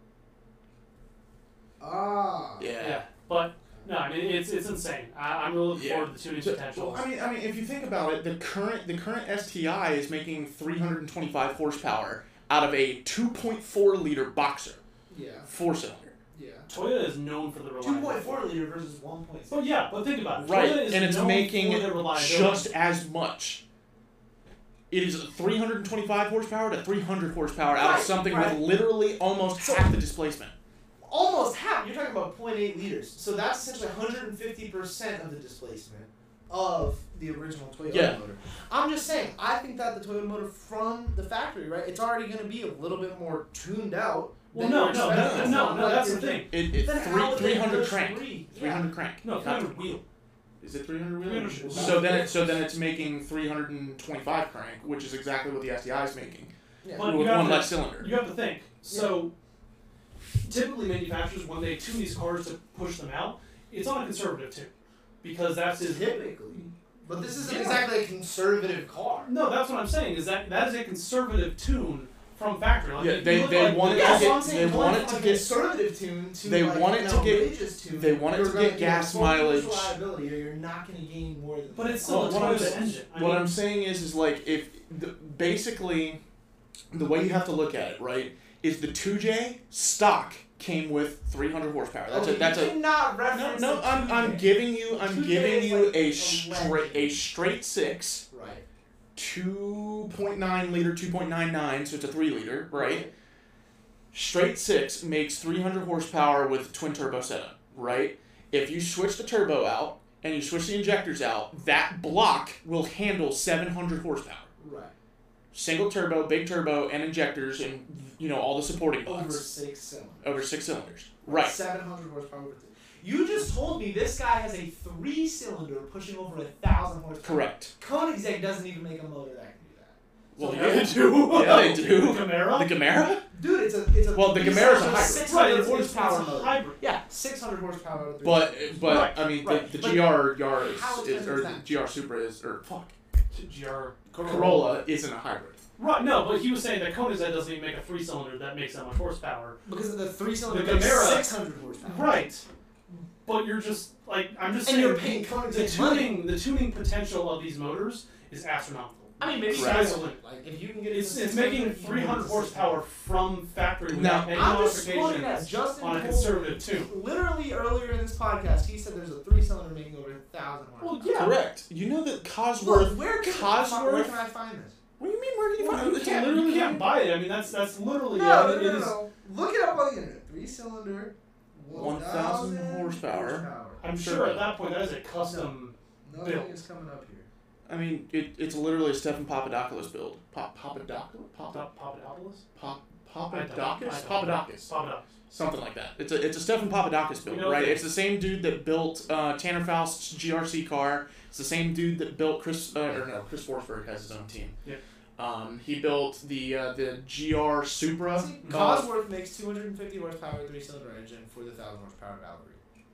Ah. Yeah. Yeah, but no, I mean it's it's insane. I, I'm really looking Yeah. forward to the tuning So, potential. well, I mean, I mean, if you think about it, the current the current S T I is making three hundred twenty-five horsepower out of a two point four liter boxer, Yeah. four cylinder. Yeah. Toyota is known for the Two reliability. point four liter versus one point six. But yeah, but think about it. Right, Toyota is and it's known making for their reliability. just as much. It is three hundred twenty-five horsepower to three hundred horsepower out of Right, something right. with literally almost So- half the displacement. Almost half. You're talking about zero point eight liters. So that's essentially one hundred fifty percent of the displacement of the original Toyota Yeah. motor. I'm just saying, I think that the Toyota motor from the factory, right, it's already going to be a little bit more tuned out. Well, than no, you're no, expecting. that, It's no, not no, like that's the you're- thing. It, it's Then three how would they three hundred push crank. three? Three Yeah. hundred crank. No, Not- three hundred wheel. Is it three hundred wheel? three hundred wheel. So then it so then it's making three hundred twenty-five crank, which is exactly what the S T I is making. Yeah. But you with have one to- less cylinder. You have to think. So, typically manufacturers, when they tune these cars to push them out, it's on a conservative tune, because that's his. Typically. But this isn't Yeah. exactly a conservative car. No, that's what I'm saying. Is that that is a conservative tune from factory. Like, Yeah, if you they- look they like want the- it Yeah, to so get- I'm saying they going want it from to a get- conservative tune to they like want it an to get- outrageous tune. they want it you're to gonna get gas full mileage. reliability, or you're not going to gain more than. But it's Well, still what a I'm Toyota s- engine. I What mean, I'm saying is, is like if the, basically the way you have to look at it, right, is the two J stock came with three hundred horsepower. That's okay, a that's you a cannot no reference no. the I'm I'm two J. giving you I'm two J giving is you like a a straight legend. a straight six, Right. two point nine liter, two point nine nine, so it's a three liter, right? Straight six makes three hundred horsepower with twin turbo setup, right? If you switch the turbo out and you switch the injectors out, that block will handle seven hundred horsepower. Right. Single turbo, big turbo, and injectors, and you know all the supporting Over blocks six cylinders. over six cylinders. Right. Seven hundred horsepower. Over two. You just told me this guy has a three-cylinder pushing over a thousand horsepower. Correct. Koenigsegg doesn't even make a motor that can do that. Well, So yeah, they that's- do. Yeah, they the do. Camaro. The Camaro. Dude, it's a it's a. Well, the three-cylinder, Camaro's a hybrid. six Right, hundred it's, it's, it's horsepower a motor. hybrid. Yeah, six hundred horsepower. with three But cylinders. but Right, I mean right, the, the but G R Yaris how is, expensive or is the that? G R Supra is or fuck G R Corolla isn't a hybrid. Right, no, but he was saying that Koenigsegg doesn't even make a three-cylinder that makes that much horsepower. because of the three-cylinder, The makes Camaro- six hundred horsepower. Right. But you're just like I'm just And saying you're paying the Koenigsegg money. tuning the tuning potential of these motors is astronomical. I mean, maybe Correct. sky's the limit. Like if you can get it It's to it's six hundred, making you can three get it hundred to horsepower from factory without Now- any I'm just quoting that modifications Justin on a told- conservative tune. Literally earlier in this podcast, he said there's a three-cylinder making over a thousand Well, horsepower. yeah. Correct. You know that Look, Cosworth. where can Cosworth- where can I find this? What do you mean? Where can you Well, find you it? It's can't, literally you can't buy it. I mean, that's that's literally No, yeah, no, it no, no, is- no. Look it up on the internet. Three-cylinder, one thousand horsepower. I'm Sure. sure at that point that is a custom. Nothing Built. is coming up here. I mean, it, it's literally a Stefan Papadopoulos build. Pop Papadopoulos? Pop Pop- Papadopoulos. Pop Papadakis? Papadakis. Papadakis. Something like that. It's a it's a Stefan Papadakis build, You know, right? okay. It's the same dude that built uh, Tanner Faust's G R C car. It's the same dude that built Chris uh, or no Chris Forsberg has his own team. Yeah. Um, he built the uh, the G R Supra. See, Cosworth makes two hundred fifty horsepower three-cylinder engine for the one thousand horsepower Valkyrie.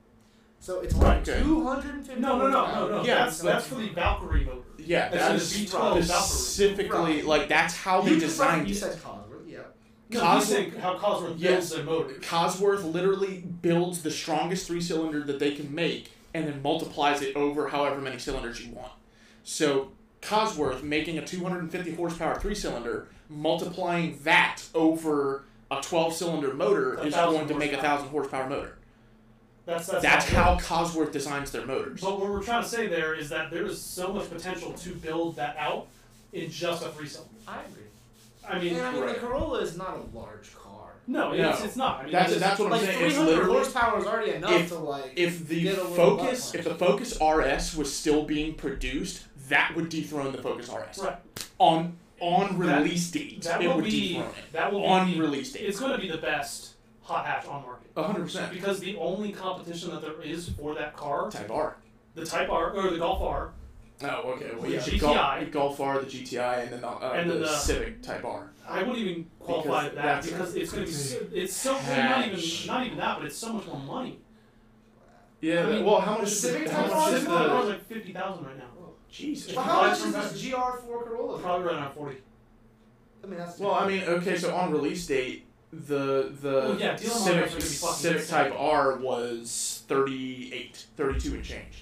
So it's Right, only okay. two hundred fifty No, no, no, horsepower. no, no. Yeah, that's that's for the Valkyrie motor. Yeah, That's that's the V twelve Valkyrie. specifically Right. like that's how they You just designed You it. said Cosworth, yeah. No, Cos- he's saying how Cosworth Yes. builds their motor. Cosworth literally builds the strongest three cylinder that they can make and then multiplies it over however many cylinders you want. So Cosworth making a two hundred fifty horsepower three cylinder, multiplying that over a twelve cylinder motor A is thousand going to make a horsepower. thousand horsepower motor. That's that's, That's how. how Cosworth designs their motors. But what we're trying to say there is that there is so much potential to build that out in just a three cylinder. I agree. I mean, And I mean, right. the Corolla is not a large car. no, No. it's, it's not. I mean, That's it's, that's what I'm Like saying. three It's hundred literally horsepower is already enough if- to like. if the get a little Focus butt if the Focus R S was still being produced, that would dethrone the Focus R S. right. On on That- release date, That it will would be dethrone it. that will On be release date. It's going to be the best hot hatch on market. A hundred percent. Because the only competition that there is for that car, Type R. the Type R or the Golf R, Oh, okay. Well, The yeah. G T The Golf, I. the Golf R, the G T I, and then the, uh, And the, then the- Civic Type R. I wouldn't even qualify Because that that's- because it's going to be so, it's so well, not even Hatch. not even that, but it's so much more money. Yeah. I mean, well, how the much? Civic how Type much R is is Civic the? Type R is like fifty thousand right now. Jesus. Well, Well, how how much much is is this G R four Corolla? Probably right around forty. I mean, that's. Well, I mean, okay. So on release date, the the Well, yeah, dealer Civic models are gonna be fucking Civic insane. Type R was thirty-eight, thirty-two and change.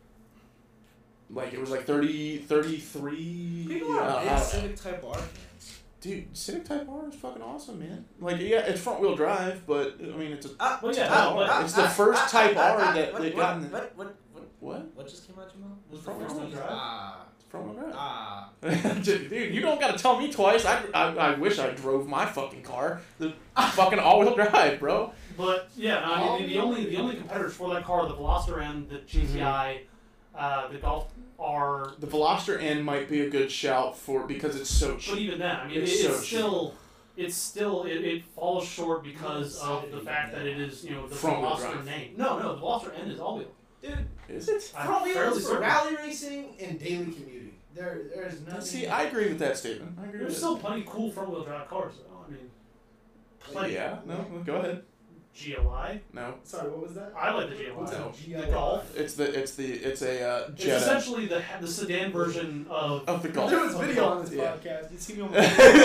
Like it was like thirty, thirty-three. People uh, are I big don't know. Civic Type R fans. Dude, Civic Type R is fucking awesome, man. Like, yeah, it's front wheel drive, but I mean, it's a Ah, Well, yeah, Type no, R. but It's the first Type R that what, they've what, gotten. What, what, what, What? what just came out your mouth? Was Front the first wheel one drive? Ah, It's front wheel drive. ah. Dude, you don't gotta tell me twice. I, I, I wish I drove my fucking car. The fucking all-wheel drive, bro. But yeah, no, I mean the, the only the only competitors for that car are the Veloster and the G T I, uh, the Golf R. The Veloster N might be a good shout for because it's so But cheap. even then, I mean, It's it, so it's cheap. still it's still it, it falls short because Not of the excited fact that yet. it is you know the Front-wheel Veloster drive. name. No, no, the Veloster N is all wheel. Dude, Is it? I'm front fairly wheels for certain. rally racing and daily commuting. There, there is nothing. See, I agree with that statement. I agree There's with still plenty of cool front wheel drive cars though. I mean, that. plenty. Yeah, no, go ahead. G L I. No. Sorry, what was that? I like the G L I. What's No. a G The L I? Golf. It's the it's the it's a uh, It's Jetta essentially the the sedan version of. of the Golf. There was video on this Yeah. podcast. You see me on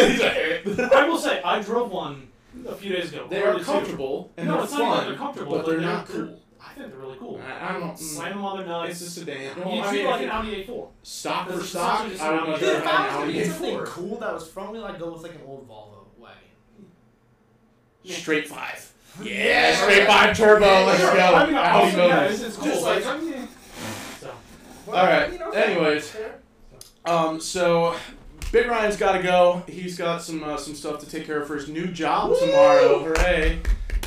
I will say I drove one a few days ago. They Or are two. comfortable and No, they're it's not even that fun, they're comfortable, but they're but not they're- cool. I think they're really cool. I, I don't. Slam them on their nuts. It's a sedan. You Well, I treat mean, it like if an it- Audi A four. stock for It's stock, essentially just I would an much Audi Dude, rather if have I an was Audi gonna get A something four. cool that was front wheel, I'd go with like an old Volvo wagon. Straight five. Yeah, Yeah. straight five turbo. Let's go. I mean, Audi also, yeah, Motors. it's, it's cool. Just like, like- so. Well, All right, you know, anyways. fair. Um, so Big Ryan's got to go. He's got some uh, some stuff to take care of for his new job tomorrow. Hooray!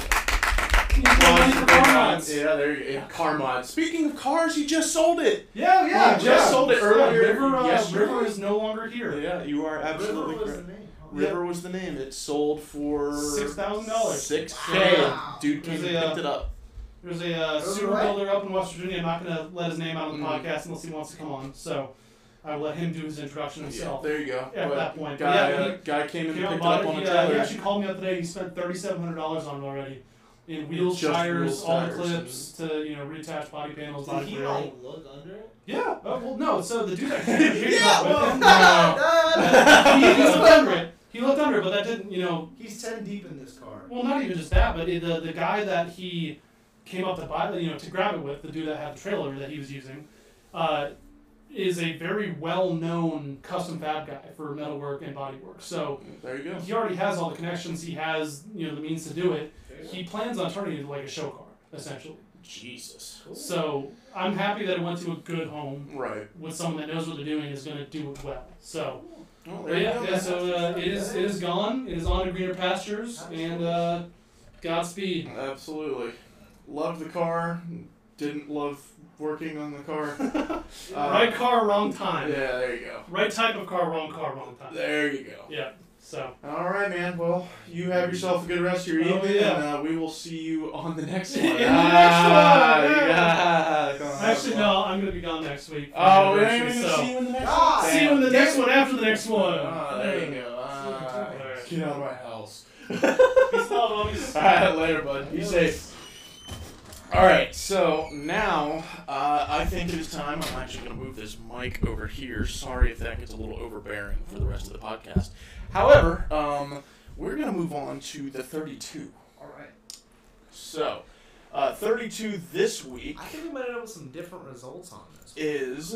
Money for car mods. Yeah, there you go. Yeah, car mod. Speaking of cars, he just sold it. Yeah, yeah. He just yeah. sold it earlier. River, uh, Yes, River is no longer here. Yeah, you are River absolutely was correct. the name. River was the name. It sold for Six thousand dollars. Six K. Wow. Dude came There's and a, uh, picked it up. There's a uh, Those super are right. builder up in West Virginia. I'm not going to let his name out on the Mhm. podcast unless he wants to come on. So I will let him do his introduction Yeah, himself. there you go. At But that point. guy, But yeah, uh, guy came in Came and out picked it bought up it. on He, a uh, he trailer. actually called me up today. He spent thirty-seven hundred dollars on it already. In wheels, Just tires, wheels, all the tires, clips to you know reattach body panels, Did body he grill. like look under it? Yeah. Oh, well, no. So the dude that came here Yeah, with well, him, no. he, he looked under it. He looked under it, but that didn't, you know. He's ten deep in this car. Well, not even just that, but it, the the guy that he came up to buy, you know, to grab it with, the dude that had the trailer that he was using, uh, is a very well-known custom fab guy for metalwork and bodywork. So There you go. he already has all the connections. He has, you know, the means to do it. He plans on turning it into like a show car, essentially. Jesus. So I'm happy that it went to a good home Right. with someone that knows what they're doing and is going to do it well. So Well, but there you yeah, go. yeah. So uh, it is it is gone. It is on to greener pastures, and uh, Godspeed. Absolutely. Loved the car. Didn't love working on the car. Uh, Right car, wrong time. Yeah, there you go. Right type of car, wrong car, wrong time. There you go. Yeah. So. All right, man. Well, you have yourself a good rest of your Oh, evening, yeah. and uh, we will see you on the next one. In the ah, next one, yeah. Come on. Actually, no, I'm going to be gone next week. for Oh, we anniversary, ain't even so. see you in the next Ah, one. See you in the Damn. next one after the next one. Oh, there you go. Ah, Alright. get out of my house. Peace out, homies. All right, later, bud. Be safe. All right, so now uh, I think it is time. I'm actually going to move this mic over here. Sorry if that gets a little overbearing for the rest of the podcast. However, um, we're going to move on to the thirty-two. All right. So, uh, thirty-two this week I think we might end up with some different results on this. is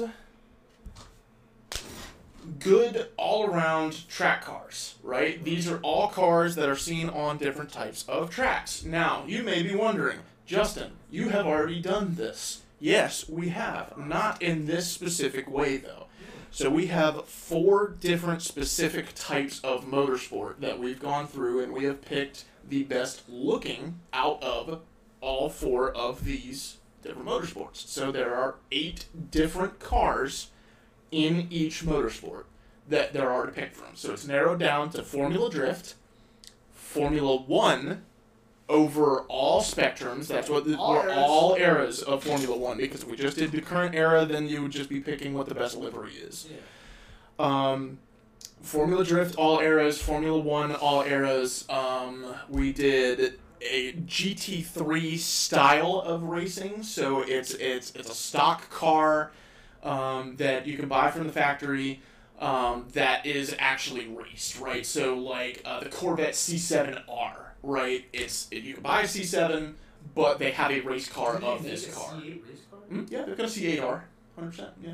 good all-around track cars, right? These are all cars that are seen on different types of tracks. Now, you may be wondering, Justin, you have already done this. Yes, we have. Not in this specific way, though. So we have four different specific types of motorsport that we've gone through, and we have picked the best looking out of all four of these different motorsports. So there are eight different cars in each motorsport that there are to pick from. So it's narrowed down to Formula Drift, Formula One, over all spectrums. That's what the, All or eras. all eras of Formula One, because if we just did the current era, then you would just be picking what the best livery is. Yeah. Um, Formula Drift, all eras. Formula One, all eras. Um, we did a G T three style of racing, so it's it's it's a stock car um, that you can buy from the factory um, that is actually raced, right? So like uh, the Corvette C seven R, right? It's it, you can buy a C seven, but they have a race car Did of they this make a car. C eight race car? Mm, yeah, they've got a C eight R, one hundred percent, yeah.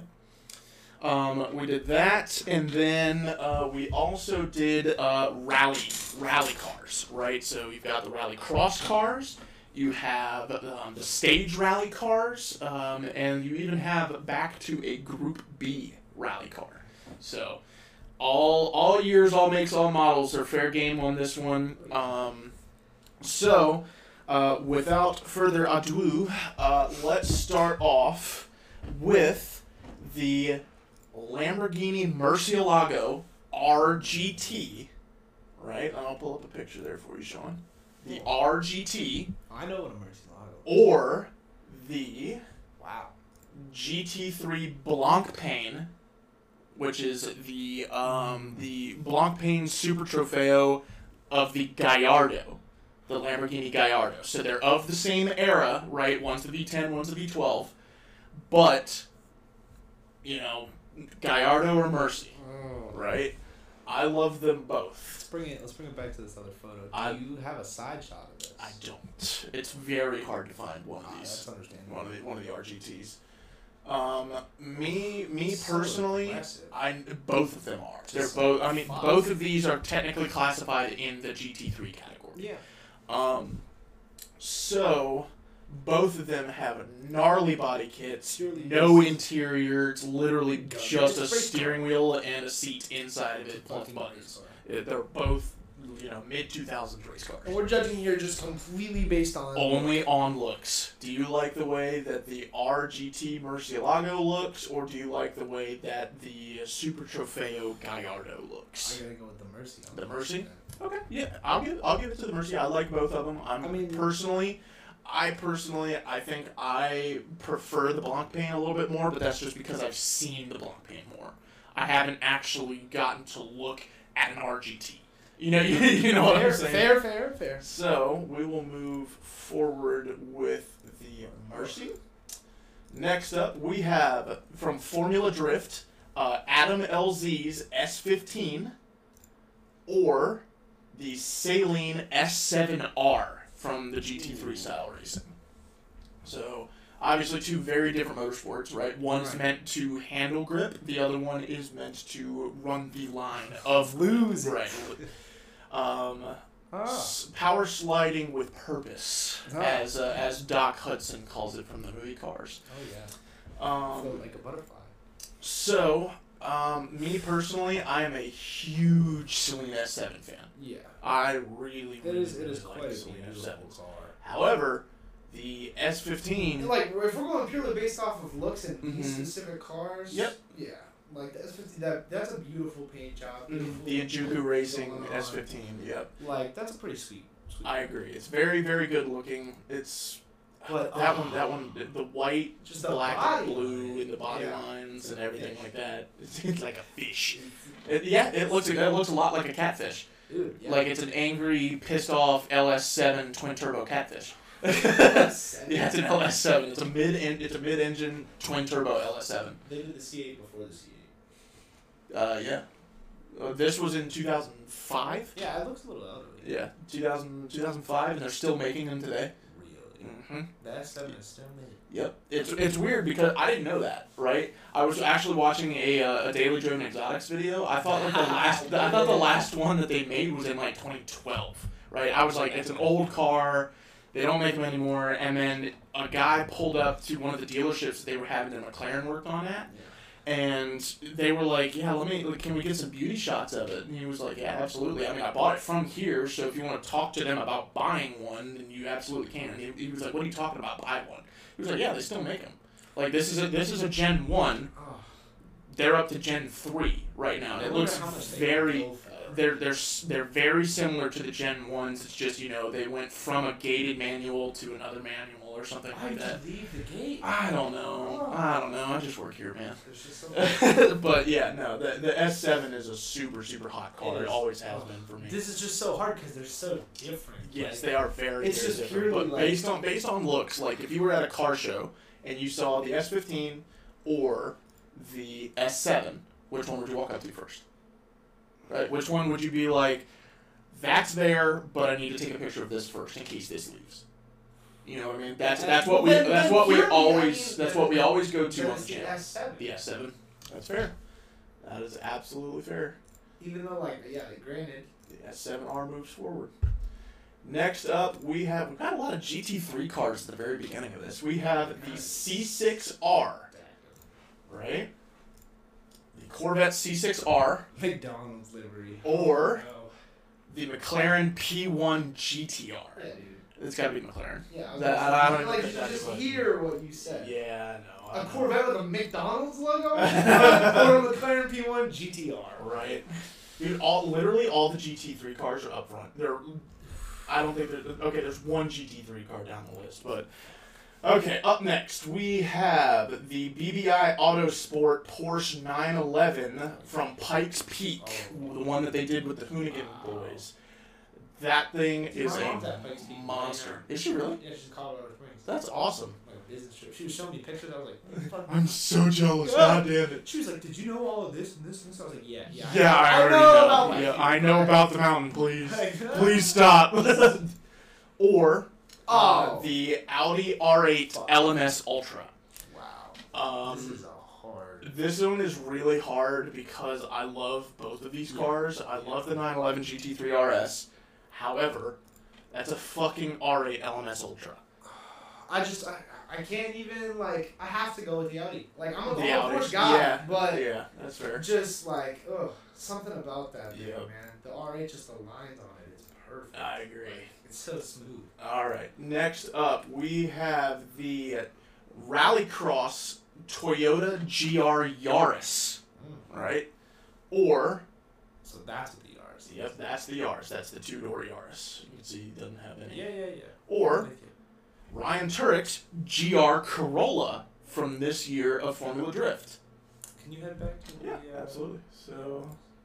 Um, we did that, and then uh, we also did uh, rally rally cars, right? So you've got the rally cross cars, you have um, the stage rally cars, um, and you even have back to a Group B rally car. So all all years, all makes, all models are fair game on this one. Um, so uh, without further ado, uh, let's start off with the Lamborghini Murcielago R G T, right? I'll pull up a picture there for you, Sean. The R G T, I know what a Murcielago is. or the Wow. G T three Blancpain, which is the um, the Blancpain Super Trofeo of the Gallardo, the Lamborghini Gallardo. So they're of the same era, right? One's the V ten, one's the V twelve, but you know, Gallardo or Mercy, Oh. right? I love them both. Let's bring it. Let's bring it back to this other photo. Do I- you have a side shot of this? I don't. It's very hard to find one Ah, of these. that's understandable. One of the one of the R G Ts. Um, me me So personally, impressive. I both of them are. They're Just both. I mean, fuck. both of these are technically classified in the G T three category. Yeah. Um, so both of them have gnarly body kits, Purely no based- interior. It's literally Gun. just a It's race car. steering wheel and a seat inside of it, plus Fucking buttons. race car. Uh, They're both, you know, mid two thousands race cars. And we're judging here just completely based on Only on looks. Do you like the way that the R G T Murcielago looks, or do you like the way that the Super Trofeo Gallardo I looks? gotta go with the Mercy. on The this Mercy? one. Okay, yeah, I'll give I'll give it to the Mercy. I like both of them. I'm I mean- personally, I personally, I think I prefer the Blancpain a little bit more, but that's just because I've seen the Blancpain more. I haven't actually gotten to look at an R G T. You know, you, you know what fair, I'm saying? fair, fair, fair. So, we will move forward with the Mercy. Next up, we have, from Formula Drift, uh, Adam L Z's S fifteen, or the Saleen S seven R from the G T three style racing. So, obviously two very different motorsports, right? One's Right. meant to handle grip, the other one is meant to run the line of Lose it. Right. Um, Ah. s- power sliding with purpose, Ah. as uh, as Doc Hudson calls it from the movie Cars. Oh yeah. Um, Float like a butterfly. so, um, me personally, I am a huge Saleen S seven fan. Yeah. I really, It really, is. It really is like quite a the Saleen S beautiful seven. car. However, the S fifteen. Like, if we're going purely based off of looks and Mhm. these specific cars. Yep. Yeah. Like the S fifteen, that that's a beautiful paint job. Beautiful The Njuku Racing going on. S fifteen, yep. Like that's a pretty sweet. sweet I agree. It's very, very good looking. It's But that oh, one, that one, the white, just the black, body and blue, line. and the body Yeah. lines and everything like that. It's like a fish. It, yeah, it looks it looks a lot like a catfish. Dude, yeah. Like it's an angry, pissed off L S seven twin turbo catfish. L S seven. Yeah, it's an L S seven. It's a mid it's a mid engine twin turbo L S seven. They did the C eight before the C eight. Uh, yeah. Uh, this was in two thousand five. Yeah, it looks a little elderly. Yeah, two thousand, two thousand five, and they're still making them today. Really? Mm-hmm. The S seven is still made. Yep. It's it's weird because I didn't know that, right? I was actually watching a uh, a Daily Driven Exotics video. I thought like the last I thought the last one that they made was in like twenty twelve, right? I was like, it's an old car. They don't make them anymore. And then a guy pulled up to one of the dealerships that they were having their McLaren worked on at. And they were like, yeah, let me, like, can we get some beauty shots of it? And he was like, yeah, absolutely. I mean, I bought it from here, so if you want to talk to them about buying one, then you absolutely can. And he, he was like, what are you talking about, buy one? He was like, yeah, they still make them. Like, this is a, this is a Gen one. Oh. They're up to Gen three right now. And it looks very, they're, they're, they're very similar to the Gen ones. It's just, you know, they went from a gated manual to another manual or something Why like did that. you leave the gate? I don't know. I don't know. I just work here, man. There's just so But yeah, no, the the S seven is a super super hot car. It It, is. always has been for me. This is just so hard because they're so different. Yes, Like, they are very. It's very just different. purely But like- based on based on looks, like if you were at a car show and you saw the S fifteen or the S seven, which one would you walk up to first? Right, which one would you be like? That's there, but I need to take a picture of this first in case this leaves. You know what I mean? That's that's what we Then- that's then what we clearly, I always mean, that's what we always go to on That's the the channel. S seven. The S seven. That's fair. That is absolutely fair. Even though, like, yeah, granted. The S seven R moves forward. Next up, we have we've got a lot of G T three cars at the very beginning of this. We have the C six R, right? The Corvette C six R McDonald's livery. or Oh, the McLaren P one G T R. no. Yeah, dude. It's got to be McLaren. Yeah, I was That- gonna I say, don't even like, think you that's just what- hear what you said. Yeah, I know. I A know. Corvette with a McDonald's logo? or a McLaren P one G T R. Right. Dude, all literally all the G T three cars are up front. They're, I don't think there's okay. There's one G T three car down the list, but okay. Up next, we have the B B I Autosport Porsche nine eleven from Pikes Peak, Oh. the one that they did with the Hoonigan boys. That thing is My mom's a at Pikes Peak right monster. now. Is she really? Yeah, she's in Colorado Springs. That's awesome. Like a business trip. She was showing me pictures. I was like, what the fuck? I'm so jealous. Yeah. God damn it. She was like, did you know all of this and this and this? I was like, yeah, yeah. Yeah, I already know. about my Yeah, feet. I know about the mountain. Please, Like, please stop. Or uh, Oh. the Audi R eight Fuck. L M S Ultra. Wow. Um, this is a hard. this one is really hard because I love both of these Yeah. cars. I love the nine eleven G T three R S. However, that's a fucking R eight L M S Ultra. I just, I, I can't even, like, I have to go with the Audi. Like, I'm a, The I'm a Audi. Porsche guy, Yeah, but yeah, that's fair. just, like, ugh, something about that thing, Yep. man. The R eight, just the lines on it, it's perfect. I agree. It's so smooth. All right. Next up, we have the Rallycross Toyota G R Yaris, Mm. right? Or, So that's what the R is. yep, that's the Yaris. That's the two-door Yaris. You can see he doesn't have any. Yeah, yeah, yeah. Or With you. Ryan Turek's G R Corolla from this year of Formula Drift. Can you head back to the, Yeah, uh, absolutely. So,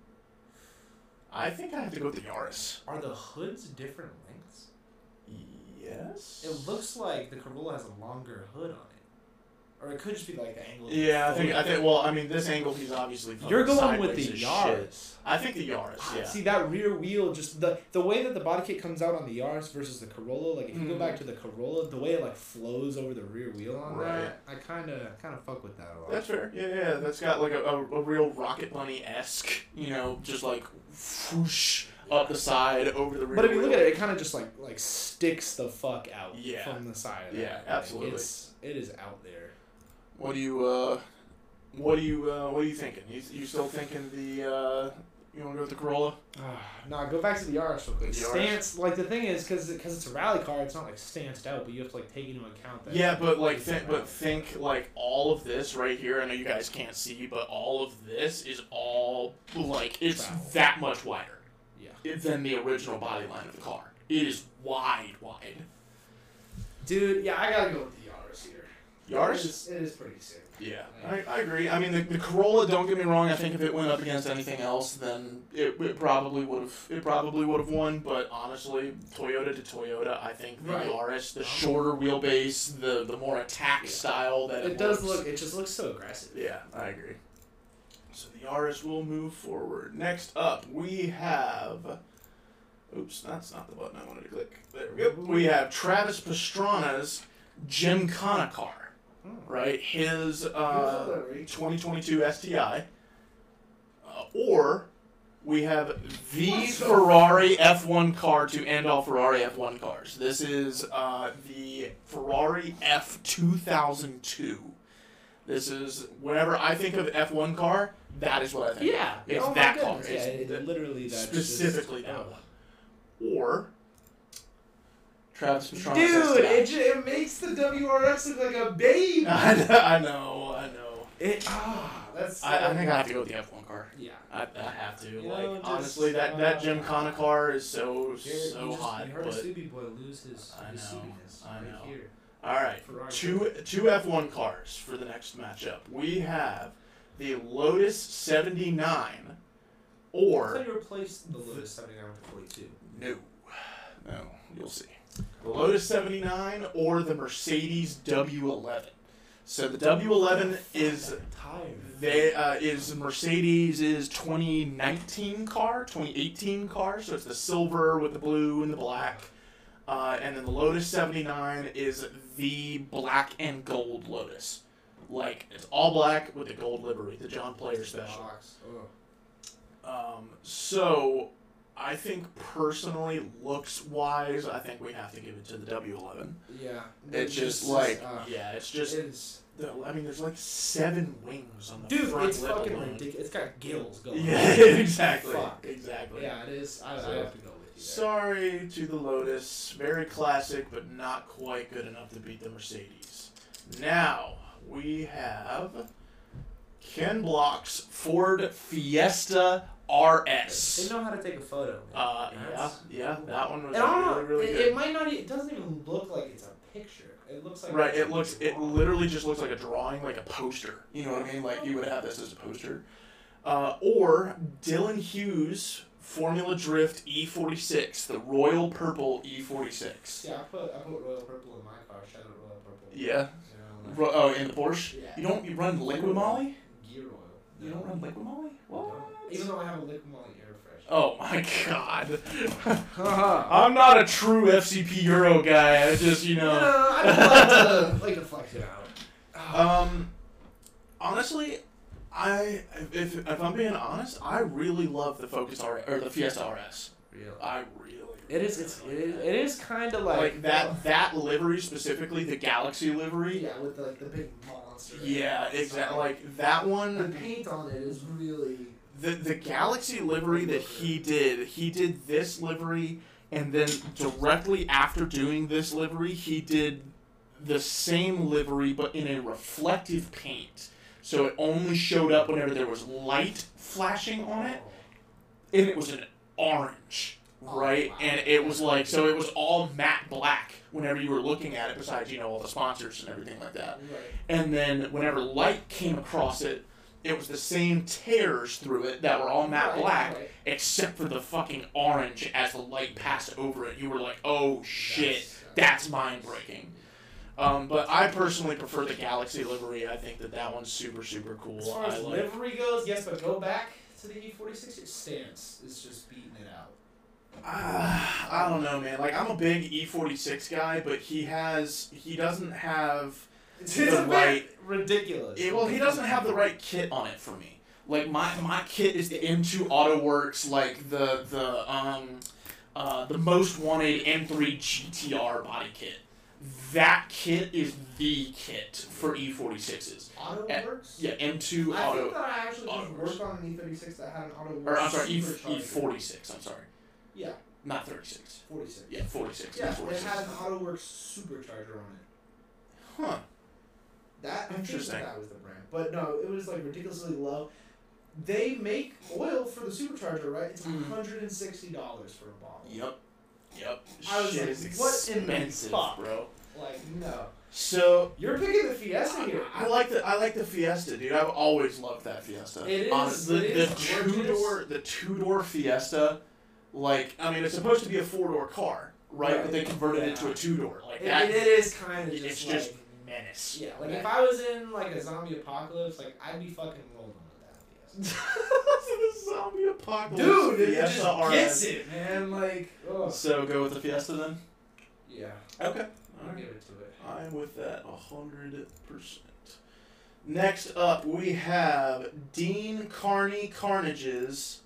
I think I have to go with the Yaris. Are the hoods different lengths? Yes. It looks like the Corolla has a longer hood on it. Or it could just be like the angle. of the Yeah, I think photo. I think. Well, I mean, this angle he's obviously. You're fucking going with sideways the as Yaris. shit. I think the Yaris. Yeah. See that rear wheel, just the the way that the body kit comes out on the Yaris versus the Corolla. Like if you go Mhm. back to the Corolla, the way it like flows over the rear wheel on Right. that, I kind of kind of fuck with that a lot. That's fair. Yeah, yeah. That's got like a, a, a real Rocket Bunny esque, you know, just like whoosh up the side over the rear. But if you look wheel. at it, it kind of just like like sticks the fuck out Yeah. from the side. Of Yeah, that. absolutely. Like, it's it is out there. What do you uh, what do you uh, what are you thinking? You you still thinking the uh, You want to go with the Corolla? No, go back to the Yaris real quick. The Yaris. Stance, like the thing is, because because it's a rally car, it's not like stanced out, but you have to like take into account that. Yeah, but like, it's think, a but rally. think like all of this right here. I know you guys can't see, but all of this is all like it's Travel. that much wider Yeah. than the original body line of the car. It is wide, wide. Dude, yeah, I gotta go with the Yaris here. Yaris? It is, it is pretty sick. Yeah, I, I agree. I mean, the, the Corolla. Don't get me wrong. I think if it went up against anything else, then it, it probably would have. It probably would have won. But honestly, Toyota to Toyota, I think the Right. Yaris, the shorter wheelbase, the the more attack Yeah. style that it, It does looks. look. It just looks so aggressive. Yeah, I agree. So the Yaris will move forward. Next up, we have. Oops, that's not the button I wanted to click. There we go. We have Travis Pastrana's Gymkhana car. Right, his uh, twenty twenty-two S T I, uh, or we have the Ferrari F one car to end all Ferrari F one cars. This is uh, the Ferrari F two thousand two. This is whenever I think of F one car, that is what I think. Yeah, It's oh my that car. goodness. It's Yeah, it, the- literally that's specifically just, that oh. one. Or Travis Pastrana's Dude, S T I. it, ju- it makes the W R X look like a baby. I know, I know, I know. It ah, that's. I, I think I have to go with the F one car. Yeah. I, I have to. You like know, just, honestly, that that uh, Gymkhana car is so Here, so you just, hot. You heard But a Subi boy lose his, I his know, Subiness I right know. here. all right, Ferrari. two two F one cars for the next matchup. We have the Lotus seventy-nine, I or thought you replaced the Lotus seventy-nine with the forty-two. no, no, you'll see. The Lotus seventy-nine or the Mercedes W eleven. So the W eleven is tired. They uh, is Mercedes' twenty nineteen car, twenty eighteen car, so it's the silver with the blue and the black. Uh, and then the Lotus seventy-nine is the black and gold Lotus. Like, it's all black with the gold livery, the John Player special. Box. Ugh. Um, so, I think personally, looks-wise, I think we have to give it to the W eleven. Yeah. It's just This like, is, uh, yeah, it's just... It's, The, I mean, there's like seven wings on the dude, front it's lip fucking alone. ridiculous. It's got gills going. Yeah, on. exactly. Fuck. Exactly. Yeah, it is. I, So, I have to go with you. There. Sorry to the Lotus. Very classic, but not quite good enough to beat the Mercedes. Now, we have Ken Block's Ford Fiesta R They S. know how to take a photo. Man. Uh, yeah, That's- yeah, that one was And I don't really, know, really it, good. it might not. e- It doesn't even look like it's a picture. It looks like Right, it's it a looks, it drawing. literally just looks like a drawing, like a poster. You know what I mean? Like, you would have this as a poster. Uh, or Dylan Hughes, Formula Drift E forty-six, the Royal Purple E forty-six. Yeah, I put I put royal purple in my car. Shout out royal purple. Yeah. You know, like Ro- oh, in the Porsche? Yeah. You don't you run liquid molly? gear oil. You don't run liquid molly? What? No. Even though I have a liquid molly air fresh. Oh my god. Haha. I'm not a true F C P Euro guy. I just, you No, know. I just like to like to flex it out. Um, honestly, I if if I'm being honest, I really love the Focus R or the Fiesta R S. Really. I really. It is. It's. It is. It is kind of like, Like that that livery specifically, the Galaxy livery. Yeah, with like the big monster. Yeah, exactly. Like that The one. paint on it is really. The the Galaxy livery that he did, he did this livery, and then directly after doing this livery, he did the same livery but in a reflective paint. So it only showed up whenever there was light flashing on it, and it was an orange, right? Oh, wow. And it was like, so it was all matte black whenever you were looking at it, besides, you know, all the sponsors and everything like that. Right. And then whenever light came across it, it was the same tears through it that were all matte Right, black, right. except for the fucking orange as the light passed over it. You were like, oh shit, That's- that's mind breaking. Um, but I personally prefer the Galaxy livery. I think that that one's super, super cool. As far I as like. livery goes, yes, but go back to the E forty-six. Its stance is just beating it out. Uh, I don't know, man. Like, I'm a big E forty-six guy, but he has, he doesn't have It's, the it's a bit right. ridiculous. Yeah, well, he doesn't have the right kit on it for me. Like my my kit is the M two AutoWorks, like the the um uh the most wanted M three G T R body kit. That kit is the kit for E forty-sixes. Auto Uh, Works? Yeah, M two I Auto. think that I actually Auto just Works. worked on an E thirty-six that had an Auto Works. Or I'm sorry, E supercharger. E forty-six. I'm sorry, Yeah, not thirty-six. forty-six. Yeah, forty-six. Yeah, E it forty-six. had an Auto Works supercharger on it. Huh. That I Interesting. think that was the brand, but no, it was like ridiculously low. They make oil for the supercharger, right? It's one Mhm. hundred and sixty dollars for a bottle. Yep. Yep. I was Shit like, is what in the expensive, fuck? bro. Like no, So you're picking the Fiesta I, here. I like the I like the Fiesta, dude. I've always loved that Fiesta. It is- Honestly, it the, is the two gorgeous. door the two door Fiesta, like I mean, it's supposed to be a four door car, right? Right. But they converted it Yeah. to a two door. Like It, that. it is kind of it's just just like, menace. yeah. Like That- if I was in like a zombie apocalypse, like I'd be fucking rolling with that Fiesta. the zombie apocalypse. Dude, it Fiesta just R S. gets it, man. Like, oh. So go with the Fiesta then. Yeah, Okay. I'll give it to it. I'm with that a hundred percent. Next up, we have Dean Carney Carnage's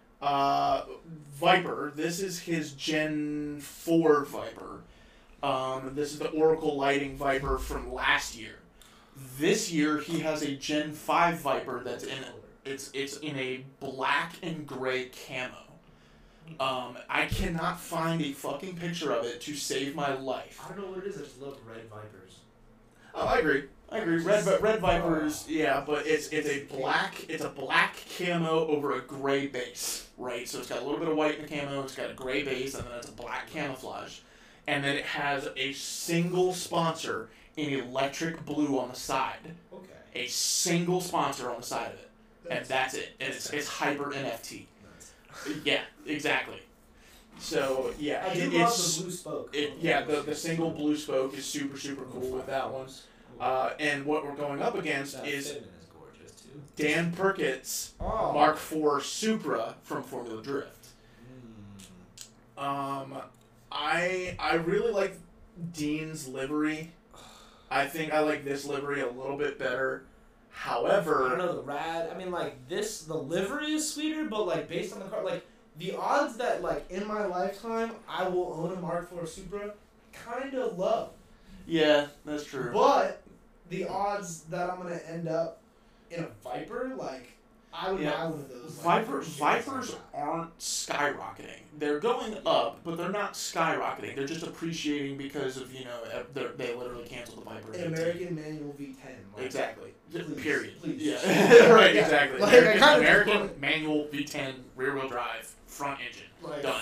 uh, Viper. This is his Gen four Viper. Um, this is the Oracle Lighting Viper from last year. This year, he has a Gen five Viper that's in it's it's in a black and gray camo. Um, I cannot find a fucking picture of it to save my life. I don't know what it is. I just love red Vipers. Oh, I agree. I agree. Red Vi- Red Vipers, yeah, but it's it's a black it's a black camo over a gray base, right? So it's got a little bit of white in the camo. It's got a gray base, and then it's a black camouflage, and then it has a single sponsor in electric blue on the side. Okay. A single sponsor on the side of it, and that's it. And it's it's Hyper N F T. Yeah, exactly. So yeah, I do it, love it's the blue spoke. it yeah the the single blue spoke is super super cool with that one. Uh, and what we're going up against That is Fitment is gorgeous too. Dan Perkins Oh. Mark four Supra from Formula Drift. Mm. Um, I I really like Dean's livery. I think I like this livery a little bit better. I don't However, know the rad. I mean, like this, the livery is sweeter, but like based on the car, like the odds that like in my lifetime I will own a Mark four Supra, kind of low. yeah, that's true. But the odds that I'm gonna end up in a Viper, like I would Yeah. buy one of those. Like, Vipers for shit Vipers like that. aren't skyrocketing. They're going up, but they're not skyrocketing. They're just appreciating because of you know eh, they're- they literally canceled the Viper. An American manual V ten. Like, Exactly. Please, Period. please. Yeah. right. Yeah. Exactly. Like, I American, kinda- American manual V ten rear wheel drive front engine. Like, Done.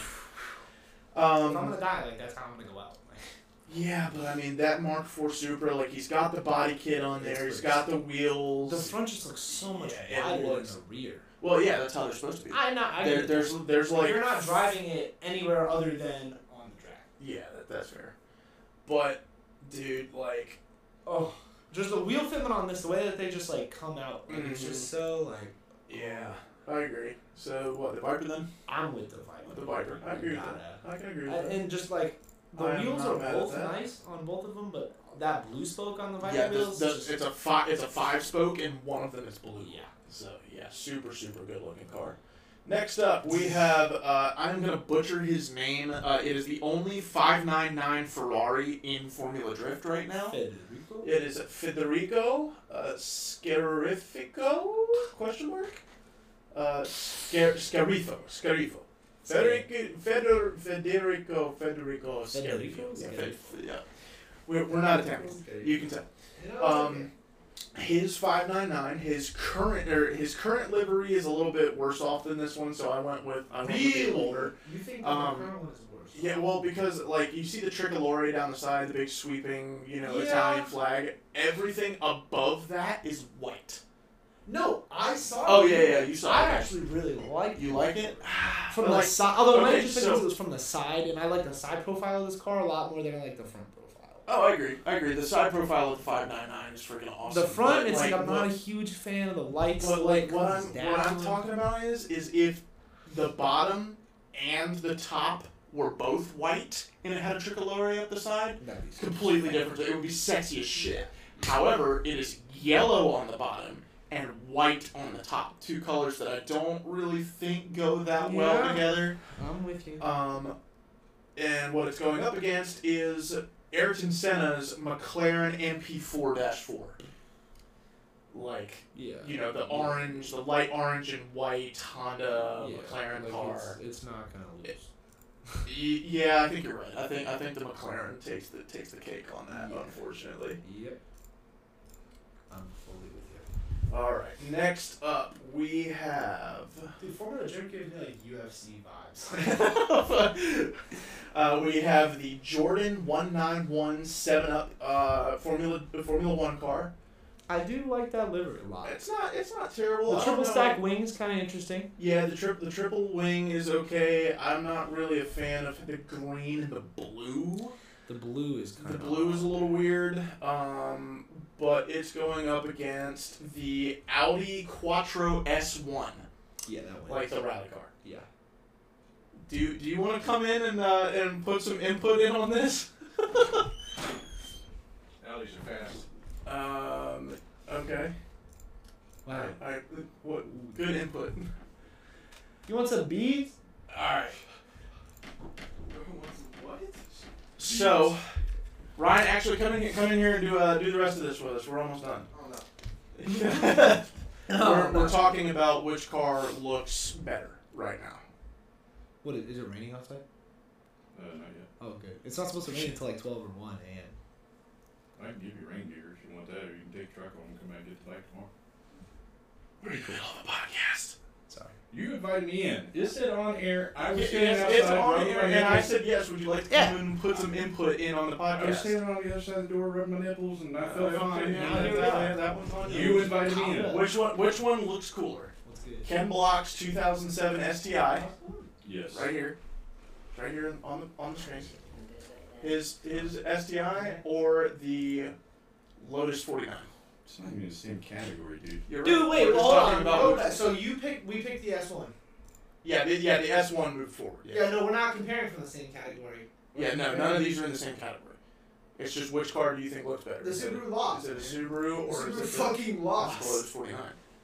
If I'm Um. gonna die, like that's how I'm gonna go out. Like, Yeah, but I mean that Mark four Supra, like he's got the body kit on there. He's got the wheels. the front just looks so much Yeah, it wider than looks- the rear. Well, yeah, that's how they're supposed to be. I not. I There, get there's that. there's like You're not driving it anywhere other than on the track. Yeah, that, that's fair. But dude, like. Oh, just the wheel fitment on this, the way that they just like come out, like, it's Mhm. just so like. Yeah, I agree. So what, the Viper then? I'm with the Viper. The Viper. I agree with Gotta. that. I can agree with Uh, that. and just like the I am wheels not are mad at both that. nice on both of them, but that blue spoke on the Viper Yeah, the, wheels. the, is just, it's a five. It's a five spoke, and one of them is blue. yeah. So yeah, super super good looking car. Next up, we have uh, I'm gonna butcher his name. Uh, it is the only five ninety-nine Ferrari in Formula Drift right now. Federico? It is Federico uh, Scarifico? Question mark. Uh, Scar- Scarifo. Scarifo. Federico, Feder, Federico, Federico, Federico? Scarifo. Yeah, Scarifo. Fed- yeah. We're, we're not Italian. You can tell. You know, Um, his five ninety-nine, his current or his current livery is a little bit worse off than this one, so I went with I went with the Really? older. You think um, the current one is worse? Yeah, well, because like you see the Tricolore down the side, the big sweeping, you know, Yeah. Italian flag. Everything above that is white. No, I saw. Oh, it. yeah, yeah, you saw I it. actually really like You like it? from But, the like, side. Although it might okay, have just been so- because it was from the side, and I like the side profile of this car a lot more than I like the front profile. Oh, I agree. I agree. The side profile of the five ninety-nine is freaking awesome. The front, But, it's like, I'm what- not a huge fan of the lights. But the like light what I'm comes what I'm down. talking about is is if the bottom and the top were both white and it had a tricolore up the side, That'd be completely different. It would be sexy as shit. However, it is yellow on the bottom and white on the top. Two colors that I don't really think go that well Yeah. together. I'm with you. Um, and what it's going up against is Ayrton Senna's McLaren M P four four. Like, Yeah. you know, the orange, the light orange and white Honda Yeah, McLaren like car. It's, it's not gonna lose. It- Y- Yeah, I think you're right. I think I think the McLaren takes the takes the cake on that, Yeah. unfortunately. Yep. I'm fully with you. All right, next up we have Dude, Formula Dream gives me like U F C vibes. uh, we have the Jordan one ninety-one seven Up uh, Formula Formula One car. I do like that livery a lot. It's not it's not terrible. The I don't triple know. stack wing is kind of interesting. Yeah, the trip the triple wing is okay. I'm not really a fan of the green and the blue. The blue is kind The of blue is a little weird, um, but it's going up against the Audi Quattro S one, yeah, that wins. like the rally car. Yeah. Do you, do you want to come in and uh, and put some input in on this? Audis are fast. Um. Okay. Wow. All right. What? Good input. You want some beads? All right. What? So, Ryan, actually come in here, come in here and do uh, do the rest of this with us. We're almost done. Oh no. we're, we're talking about which car looks better right now. What is, is it raining outside? Uh, not yet. Oh, good. It's not supposed to rain until like twelve or one a m. I can give you rain gear if you want that, or you can take the truck home and come back and get the bike tomorrow. We're in the middle of the podcast. Sorry. You invited me in. Is it on air? I was It's, standing outside. it's on rubbing air, my and I nipples. said yes. Would you like to Yeah. come and put some input in on the I was podcast? standing on the other side of the door, rubbing my nipples, and I felt Uh, fine. okay, yeah, I'll that, do that, that. that one's on You invited me in. Which one? Which one looks cooler? What's good? Ken Block's two thousand seven S T I, Yes. right here, right here on the on the screen. His his S T I or the Lotus forty-nine. It's not even the same category, dude. You're Dude, right. wait, We're just well, hold talking on. about Hold which- on. So you picked, we picked the S one. Yeah, the, yeah, the S one moved forward. Yeah. Yeah, no, we're not comparing from the same category. Yeah, no, none of these are in the same category. It's just which car do you think looks better? The Is it- Subaru lost. Is it a Subaru or Subaru is it the fucking lost. Lotus forty-nine?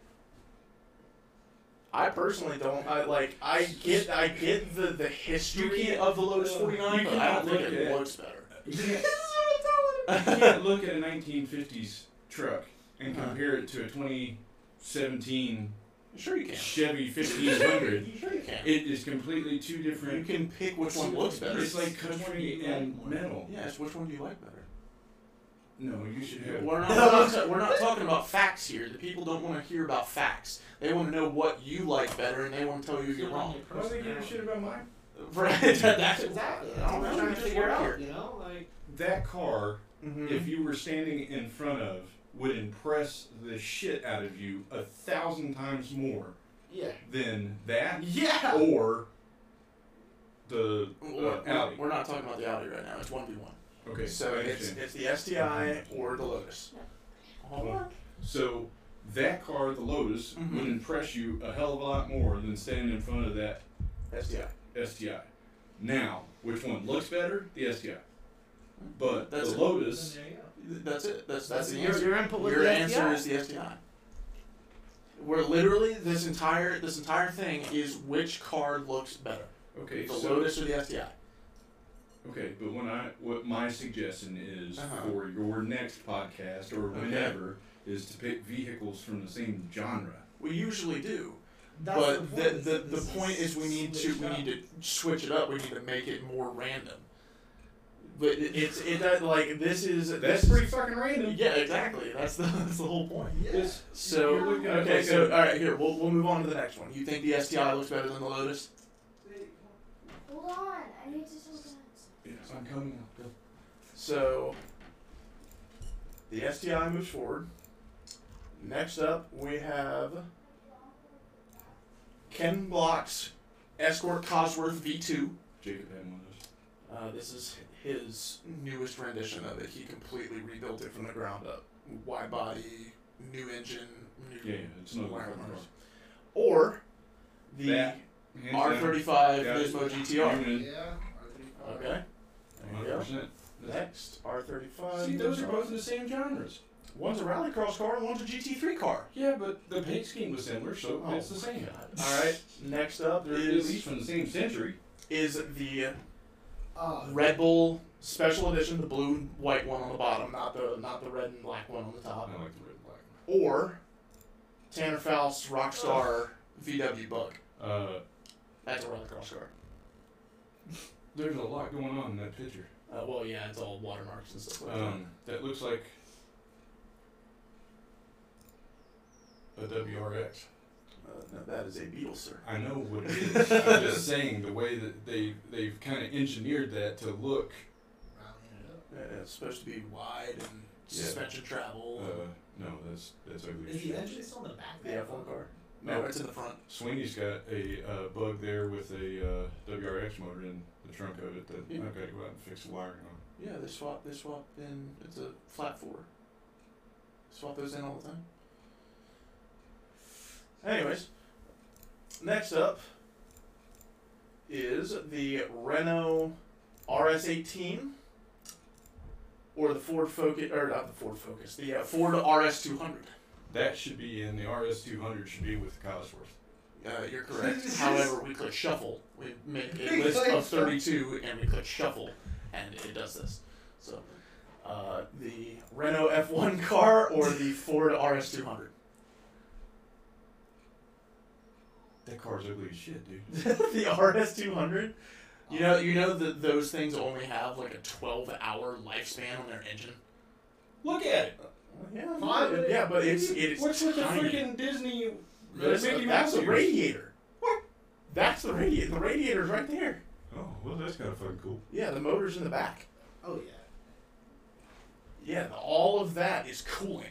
I personally don't. I like. I get. I get the the history can't- of the Lotus forty-nine, you but I don't cannot think look it at- looks better. You can't, you can't look at a nineteen fifties truck and Uh-huh. compare it to a twenty seventeen Sure you can. Chevy fifteen hundred. You sure you can. It is completely two You different. can pick which one looks better. It's like country and metal. Yes, which one do you like better? No, you should have. We're not, we're, not ta- we're not talking about facts here. The people don't want to hear about facts. They want to know what you like better, and they want to tell you you're wrong. Why do they give a shit about mine? Right? That's Exactly. I don't know what I'm trying to figure out here. You know, like. That car, Mhm. if you were standing in front of, would impress the shit out of you a thousand times more Yeah. than that Yeah. or the We're, uh, we're- Audi. we're not talking about the Audi right now. It's one v one. Okay, So I it's understand. it's the S T I or the Lotus. Hold on. So that car, the Lotus, Mhm. would impress you a hell of a lot more than standing in front of that S T I. S T I. Now, which one looks better? The S T I. But That's the it. Lotus, There you go. That's it. That's that's, That's the your, answer. your input with Your the answer S T I. is the S T I. Where literally this entire this entire thing is which car looks better, okay, the so Lotus or the S T I. okay, but when I what my suggestion is Uh-huh. for your next podcast or Okay. whenever is to pick vehicles from the same genre. We usually do, That's but the point, the, is the this point is we need to switched we up. need to switch it up. We need to make it more random. But it, it's it does like this is That's this is- pretty fucking random. yeah, exactly. That's the that's the whole point. Yeah. It's- So You're looking at okay, like so a- all right, here we'll we'll move on to the next one. You think the S T I looks better than the Lotus? Hold on, I need to talk about Yes, I'm coming up. So the S T I moves forward. Next up, we have Ken Block's Escort Cosworth V two. Jacob had one of those. Uh, this is his newest rendition of it. He completely rebuilt it from the ground up. Wide body, new engine, new Yeah, yeah, it's no wire fucking car. harness. Or the That, hands R down, thirty-five yeah, Nismo G T R. unit, Yeah. Okay. There you one go. hundred percent. Next, R thirty-five. See, those are both in the same genres. One's a rallycross car and one's a G T three car. Yeah, but the paint scheme was similar, so Oh it's the my same. God. All right. Next up They're at is least from the same century. is the Uh, Red Bull Special edition, the blue and white one on the bottom, not the not the red and black one on the top. I like the red and black. Or Tanner Faust Rockstar V W Bug. Uh, That's a rallycross car. there's a lot going on in that picture. Uh, well, yeah, it's all watermarks and stuff like Um, that looks like a W R X. that. Uh, no, that is a Beetle, sir. I know what it is. I'm just saying the way that they they've kind of engineered that to look. Rounding it up. Yeah, it's supposed to be wide and Yeah. suspension travel. Uh, no, that's that's ugly. Is as the shit. engine still in the back? the F one car. No, No. it's in the front. Sweeney's got a uh, bug there with a uh, W R X motor in the trunk of it that Yeah. I've got to go out and fix the wiring on. Yeah, they swap. They swap in. It's a flat four. Swap those in all the time. Anyways, next up is the Renault R S eighteen or the Ford Focus, or not the Ford Focus, the uh, Ford R S two hundred. That should be in the R S two hundred. Should be with Cosworth. Uh, you're correct. However, we click shuffle. We make a list of thirty-two, and we click shuffle, and it does this. So, uh, the Renault F one car or the Ford R S two hundred. That car's ugly as shit, dude. The R S two hundred. You know, you know that those things only have like a twelve-hour lifespan on their engine. Look at it. Yeah, Fine. yeah, but it's it's What's with the tiny. freaking Disney? That's, Mickey that's Mouse the ears? radiator. What? That's the radiator. The radiator's right there. Oh, well, that's kind of fucking cool. Yeah, the motor's in the back. Oh yeah. Yeah, the, all of that is cooling.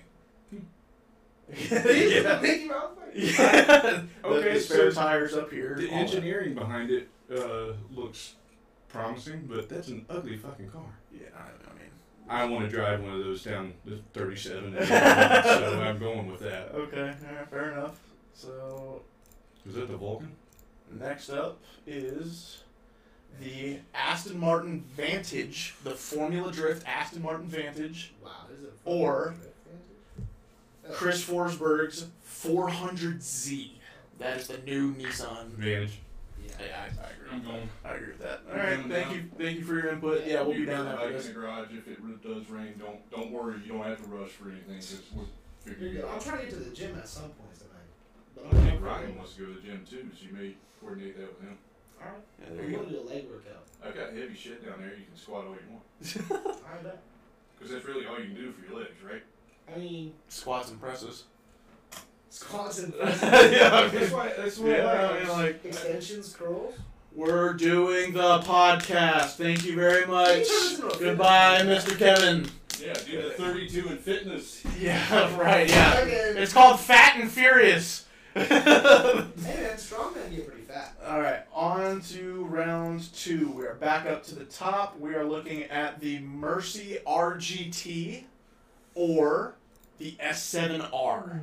Yeah. Mickey Mouse. Yeah. Okay, the, the spare so tires up here. The all that. engineering behind it uh, looks promising, but that's an ugly fucking car. Yeah, I, I mean. I want to drive one of those down the thirty-seven, so I'm going with that. Okay, alright, fair enough. So, Is that the Vulcan? next up is the Aston Martin Vantage, the Formula Drift Aston Martin Vantage, Wow, there's a. Or- That's- Chris Forsberg's four hundred Z. That is the new Nissan. Vantage. Yeah. Yeah, I, I agree. I'm with going. that. I agree with that. All I'm right, going thank down. you, thank you for your input. Yeah, we'll be You down got the after bike this. in the garage. If it really does rain, don't don't worry. You don't have to rush for anything. Just we'll figure You're it good. I'm out. trying to get to the gym at some point tonight. But I I'm think not Ryan wants to go to the gym too, so you may coordinate that with him. Alright. Yeah, I'm there you gonna go. do a leg workout. I've got heavy shit down there. You can squat all you want, Alright, bet. because that's really all you can do for your legs, right? I mean, Squats and presses. squats and Yeah, That's why. That's why. Yeah, I I mean, like, extensions, curls. we're doing the podcast. Thank you very much. Can you turn this into a Goodbye, fitness Mister Kevin. Yeah, do the thirty-two in fitness. Yeah, right, yeah. Okay. It's called Fat and Furious. Hey man, strong men get pretty fat. Alright, on to round two. We are back up to the top. We are looking at the Mercy R G T or the S seven R.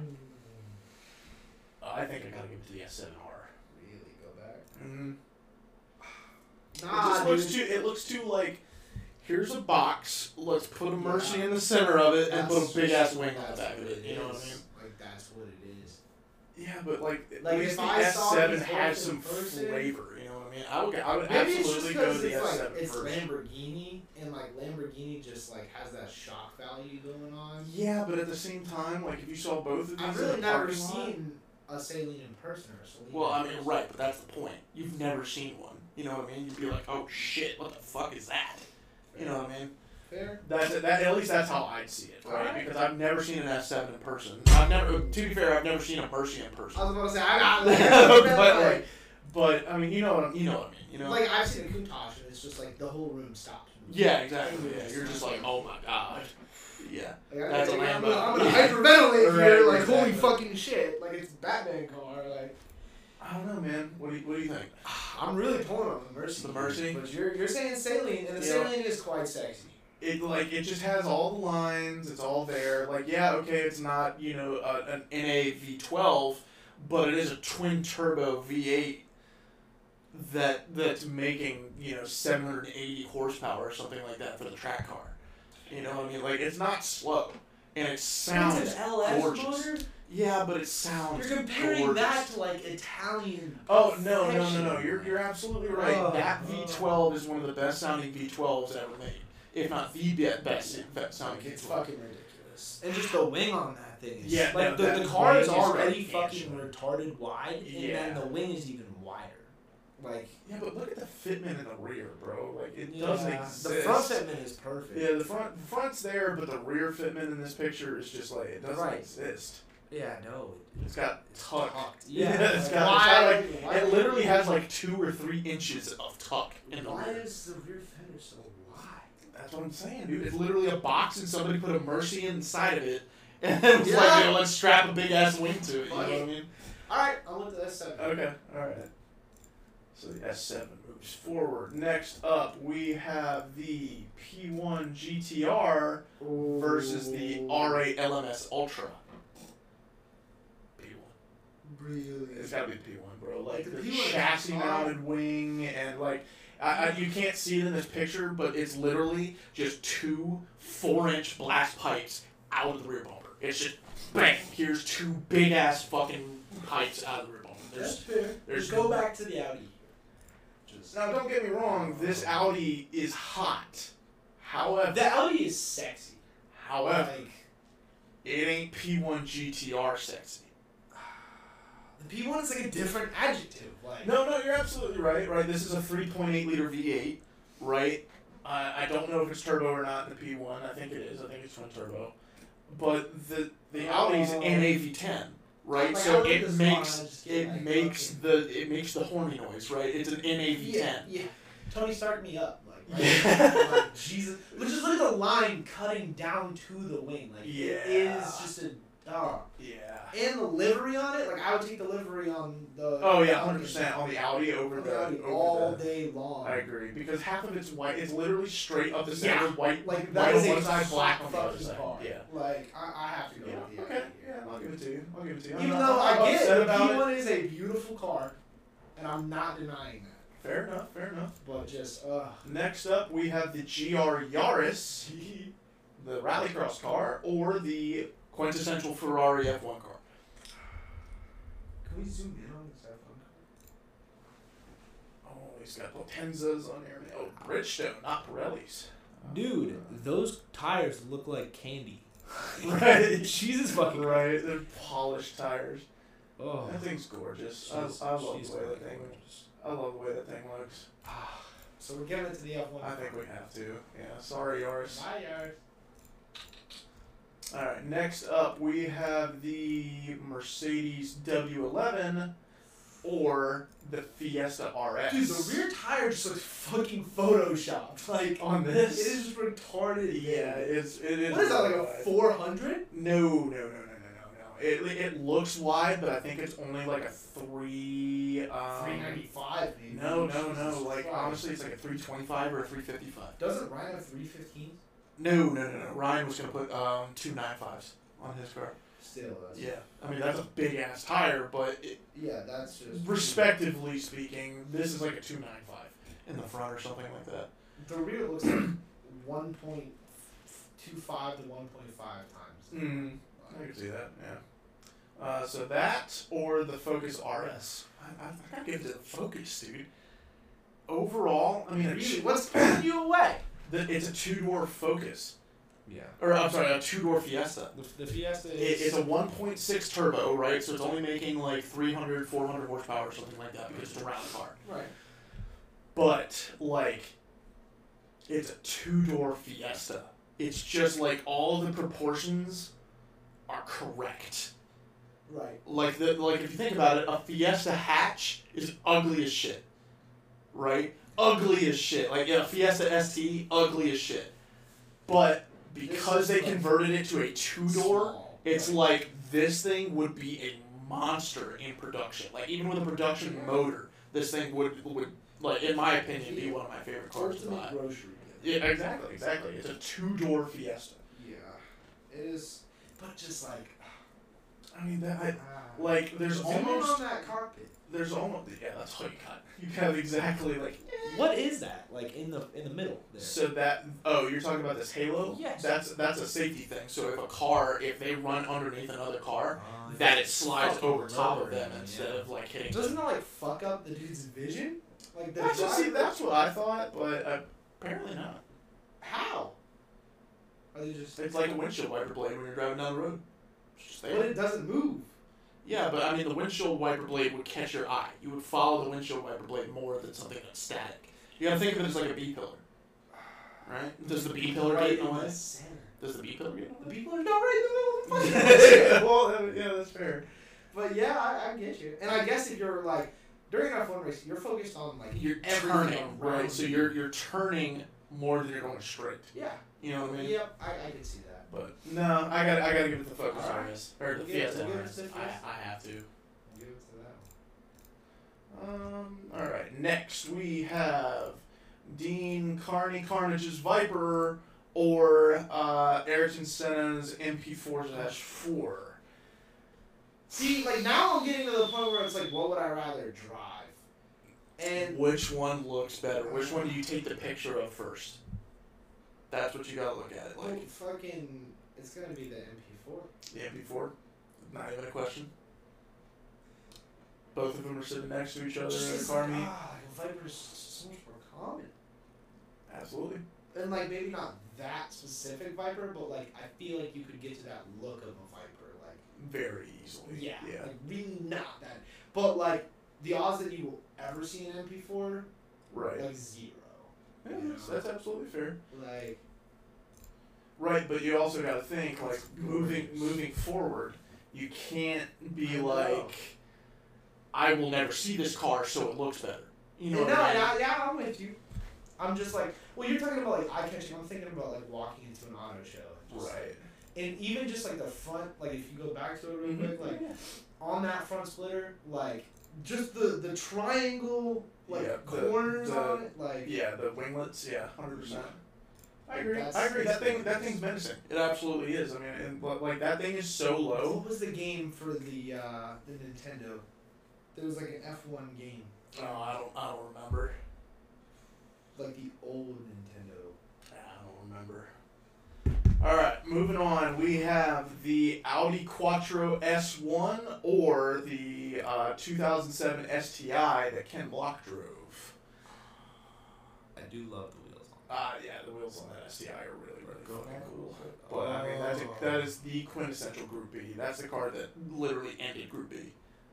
Uh, I think I gotta give it to the S seven R. Really go back. Mm. it Nah, just looks dude. too. It looks too like. Here's a box. Let's put a Mercy in the center of it and put a That's big ass just- wing on the that's back of what it. You know what I is. mean? Like that's what it is. Yeah, but like, Like, at least if the I S saw seven these has both some in person- flavor. You know what I mean? I would. I would Maybe it's just absolutely go to because the it's S like seven it's first. Lamborghini and like Lamborghini just like has that shock value going on. Yeah, but at the same time, like if you saw both of these I've in really the never parking lot- seen a Saline in person or Celine. Well, I in mean, person. right, but that's the point. You've never seen one. You know what I mean? You'd be like, oh shit, what the fuck is that? You know what I mean? Fair. That's that. At least that's how I'd see it, right? Alright. Because I've never seen an S seven in person. I've never. To be fair, I've never seen a Mercy in person. I was about to say I got but like, like, but I mean, you know what I you know what I mean? You know? like I've seen a Countach and it's just like the whole room stops. Yeah, exactly. Yeah, you're just like, oh my god. Yeah. Like, That's a I'm, Lambo. gonna, I'm gonna Yeah. hyperventilate Right, here, like holy exactly. fucking shit, like it's Batman car. Like I don't know, man. What do you What do you think? I'm really pulling on the Mercy. The Mercy? but you're you're saying Saline, and the Yeah. Saline is quite sexy. It like it just has all the lines. It's all there. Like yeah, okay, it's not you know a, an N A V twelve, but it is a twin turbo V eight that that's making you know seven hundred eighty horsepower or something like that for the track car. You know what I mean? Like it's not slow, and it sounds It's an L S gorgeous. motor. Yeah, but it sounds. You're comparing gorgeous. that to like Italian. Oh no no no no! perfection. You're you're absolutely right. Oh, that oh. V twelve is one of the best sounding V twelves ever made. if not the be- best sounding It's K two R. fucking ridiculous. And just the wing on that thing is Yeah, like no, the, that the car wing is is already gargantuan. fucking retarded wide, and Yeah. then the wing is even wider. Like Yeah, but look at the fitment in the rear, bro. Like it yeah, doesn't exist. the front fitment is perfect. Yeah, the front the front's there, but the rear fitment in this picture is just like it doesn't Right. exist. Yeah, no. It's got tuck. Tucked. Yeah, Yeah, it's like, got, why- it's got like why- it literally has like two or three inches of tuck in the Why rear. is the rear fender so wide? That's what I'm saying, dude. It's literally a box and somebody put a Mercy inside of it, and then it's like, Yeah. you know, let's strap a big ass wing to it. You know Fuck what I it. mean? All right, I went to the S seven. Okay, all right. So the S seven moves forward. Next up, we have the P one G T R versus the R eight L M S Ultra. P one. Really? It's gotta be the P one, bro. Like The the, P one is chassis hard. mounted wing and like I, I, you can't see it in this picture, but it's literally just two four inch blast pipes out of the rear bumper. It's just bang. Here's two big ass fucking pipes out of the rear bumper. That's There's fair. there's Let's go back to the Audi. Just now don't get me wrong. This Audi is hot. However, the Audi is sexy. however, Like it ain't P one G T R sexy. the P one is like a different adjective. Like No, no, you're absolutely right. Right, this is a three point eight liter V eight, right? Uh, I don't know if it's turbo or not in the P one. I think it is. I think it's twin turbo. But the the Audi's Oh. N A V ten, right? Like, so Audi it does makes not just get, it like, makes fucking- the it makes the horny noise, right? It's an N A V ten. Yeah, yeah. Tony Stark me up. Like, Yeah. right? Like, Jesus. But just look at the line cutting down to the wing. Like, Yeah. it is just a. Oh. Yeah. And the livery on it, like, I would take the livery on the. Oh yeah, on hundred percent on the Audi over the the Audi over all the. day long. I agree because half of it's white. It's literally straight up the center, Yeah. white, Like, white that on is one a side, black hot on the other fucking side. car. Yeah. Like, I, I have to go Yeah. with the Okay. Audi. Yeah, I'll give it to you. I'll give it to you. I'm Even not- though I'm not I get upset it, the about P it. one is a beautiful car, and I'm not denying that. Fair enough. Fair enough. But just, uh. Next up, we have the G R Yaris, the rallycross car, or the quintessential Ferrari F one car. Can we zoom in on this iPhone? Oh, he's got Potenzas on here. Oh, Bridgestone, not Pirellis. Dude, those tires look like candy. Right. Jesus fucking Right, they're polished tires. Oh. That thing's gorgeous. She's- I, I love she's the way that fucking thing. gorgeous. I love the way that thing looks. So we're giving it to the F one. I think we have to. Yeah. Sorry, Yaris. Bye, Yaris. All right. Next up, we have the Mercedes W eleven, or the Fiesta R S. Dude, the rear tire just looks fucking photoshopped. Like, on this. it is just retarded. Yeah, it's it is. What is that, like a wide. four hundred? No, no, no, no, no, no, no. It it looks wide, but I think it's only like a three. Um, three ninety-five, maybe. No, no, no. Jesus Like Christ. honestly, it's like a three twenty-five or a three fifty-five. Doesn't Ryan have three fifteens? No, no, no, no. Ryan was gonna put um two nine fives on his car. Still, that's. Yeah, I mean that's a big ass tire, but it, Yeah, that's just. respectively speaking, this is like a two nine five in the front or something like that. The rear looks like one point two five to one point five times. Mm, I can see that. Yeah. Uh, so that or the Focus R S. I, I, I gotta give it to the Focus, dude. Overall, I mean, a Really? two- What's pulling you away? the, it's a two door Focus, Yeah. or I'm sorry, a two door Fiesta. The, the Fiesta It, is. it's a one point six turbo, right? So it's only making like three hundred, four hundred horsepower or something like that because it's a round car. Right. But like, it's a two door Fiesta. It's just like all the proportions are correct. Right. Like the like if you think about it, a Fiesta hatch is ugly as shit, right? Ugly as shit. Like yeah, a Fiesta S T, ugly as shit. But because they converted it to a two door, Small. it's Right. like this thing would be a monster in production. Like even with a production motor, this thing would would like in my opinion be one of my favorite cars to buy. Ultimate grocery Yeah, gift. exactly, exactly. It's a two door Fiesta. Yeah. It is. But just like. I mean that. I, ah. like there's Zoom in almost on that cockpit. there's almost yeah that's all you got. You have exactly like. What is that? Like in the in the middle there. So that oh you're talking about this halo? Yes. That's that's a safety thing. So if a car if they run underneath another car, Ah, that yeah. it slides Fucking over top of rubber, them man, instead yeah. of like hitting. Doesn't that like fuck up the dude's vision? Like the Actually, see driver- that's what I thought, but uh, apparently not. How? Are they just? It's like a windshield wiper blade when you're driving down the road. It's just there. But it doesn't move. Yeah, but I mean, the windshield wiper blade would catch your eye. You would follow the windshield wiper blade more than something that's static. You gotta think of it as like a B pillar, right? Does the B pillar Right get in in the the way? center. Does the B pillar get in the The way? people are not right in the middle of the fucking. well, that- yeah, that's fair. But yeah, I, I get you. And I guess if you're like during an F one race, you're focused on like You're everything turning, right? around So you. you're you're turning more than you're going straight. Yeah. You know what I mean? Yep. I, I can see that. But no, I got I gotta give it the Focus Alright. R S or the Give it- Fiesta give it R S. to the I Fiesta. I have to. Give it to that one. Um. All right. Next we have Dean Carney Carnage's Viper or uh, Ayrton Senna's M P four four. See, like now I'm getting to the point where it's like, what would I rather drive? And Which one looks better? Which one do you take the picture of first? That's what you gotta look at it like like. fucking, it's gonna be the M P four. The M P four. Not even a question. Both of them are sitting next to each other in a car meet. Ah, like a Viper is so much more common. Absolutely. And like maybe not that specific Viper, but like I feel like you could get to that look of a Viper, like Very easily. yeah, Yeah. like really not that. But like the odds that you will ever see an M P four, Right. like zero. Yeah, that's, that's absolutely fair. Like Right, but you also got to think like moving moving forward. You can't be I know. like, I will never see this car, so it looks better. You know no, what I mean? yeah, yeah, I'm with you. I'm just like, well, you're talking about like eye catching. I'm thinking about like walking into an auto show. And just, Right. And even just like the front, like if you go back to it real Mhm. quick, like on that front splitter, like just the the triangle like Yeah, the- corners the- on it, like Yeah, the winglets. Yeah, hundred percent. I agree. That's- I agree. That thing. That thing's menacing. It absolutely is. I mean, and, but, like that thing is so low. What was the game for the uh, the Nintendo? There was like an F one game, No, I don't. I don't remember. like the old Nintendo. I don't remember. All right, moving on. We have the Audi Quattro S one or the uh, two thousand seven S T I that Ken Block drove. I do love the wheels on. Uh, yeah, the wheels on that S T I are really, really Go fucking back. cool. But I mean, that's a, that is the quintessential Group B. That's the car that literally ended Group B.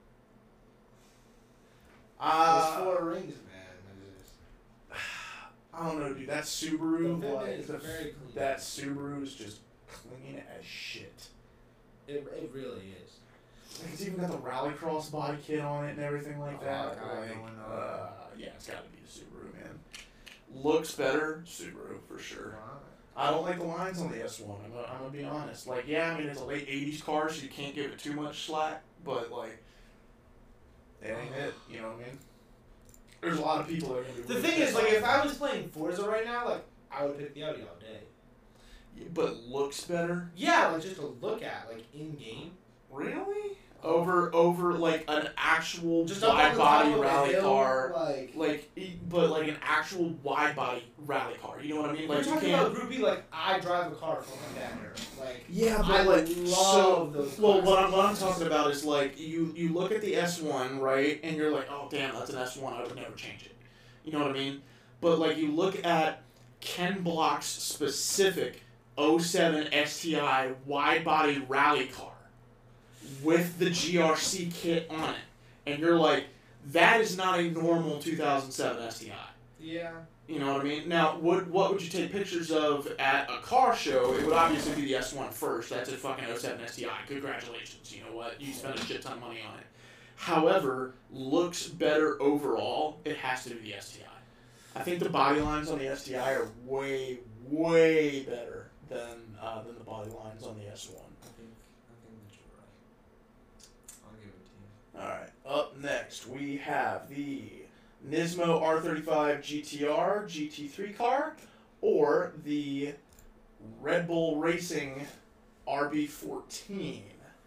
Uh, Those four rings, man. they're just- I don't know, dude. That Subaru, The like, Vim is the, very clean. that Subaru is just clean as shit. It, it really is. It's even got the Rallycross body kit on it and everything like Oh, that. okay, Like, going on. uh, yeah, it's got to be a Subaru, man. Looks better, Subaru for sure. I don't like the lines on the S one. I'm gonna, I'm gonna be honest. Like, yeah, I mean it's a late eighties car, so you can't give it too much slack. But like, it ain't it. You know what I mean? There's a lot of people that are gonna be. The really thing is, pissed like, off. if I was playing Forza right now, like, I would pick the Audi all day. Yeah, but looks better. Yeah, like just to look at, like in game. Really? Over over like an actual Just up on wide the body top of a rally hill, car. like. Like, e- but like an actual wide body rally car. You know what I mean? We're Like, you talking can't. about Group B, like I drive a car from like that era. Like Yeah, but I like love so. those Well, cars. what I'm what I'm talking about is like you you look at the S one, right, and you're like, oh damn, that's an S one. I would never change it. You know what I mean? But like you look at Ken Block's specific oh seven S T I wide body rally car with the G R C kit on it, and you're like, that is not a normal two thousand seven S T I. Yeah. You know what I mean? Now, what what would you take pictures of at a car show? It would obviously be the S one first. That's a fucking oh seven S T I. Congratulations. You know what? You spent a shit ton of money on it. However, looks better overall, it has to be the S T I. I think the body lines on the S T I are way, way better than uh, than the body lines on the S one. I think I think that you're right. I'll give it to you. Alright, up next we have the Nismo R thirty-five G T R G T three car or the Red Bull Racing R B fourteen.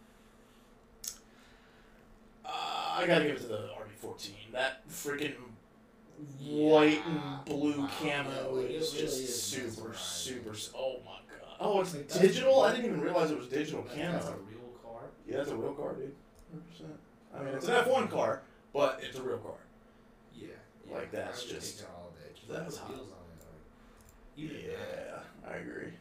Uh, I gotta give it to the R B fourteen. That freaking white and blue Wow. camo Like, it is really just is super, mesmerizing. super. Oh my god. Oh, it's Like, that's- digital? I didn't even realize it was digital Like, camo. that's a real car. Yeah, that's a real car, dude. one hundred percent. I mean, it's an F one car, but it's a real car. Yeah. Like, that's I would just- take that all day. Just that's put hot. wheels on it. Like, Even that. Yeah, I agree.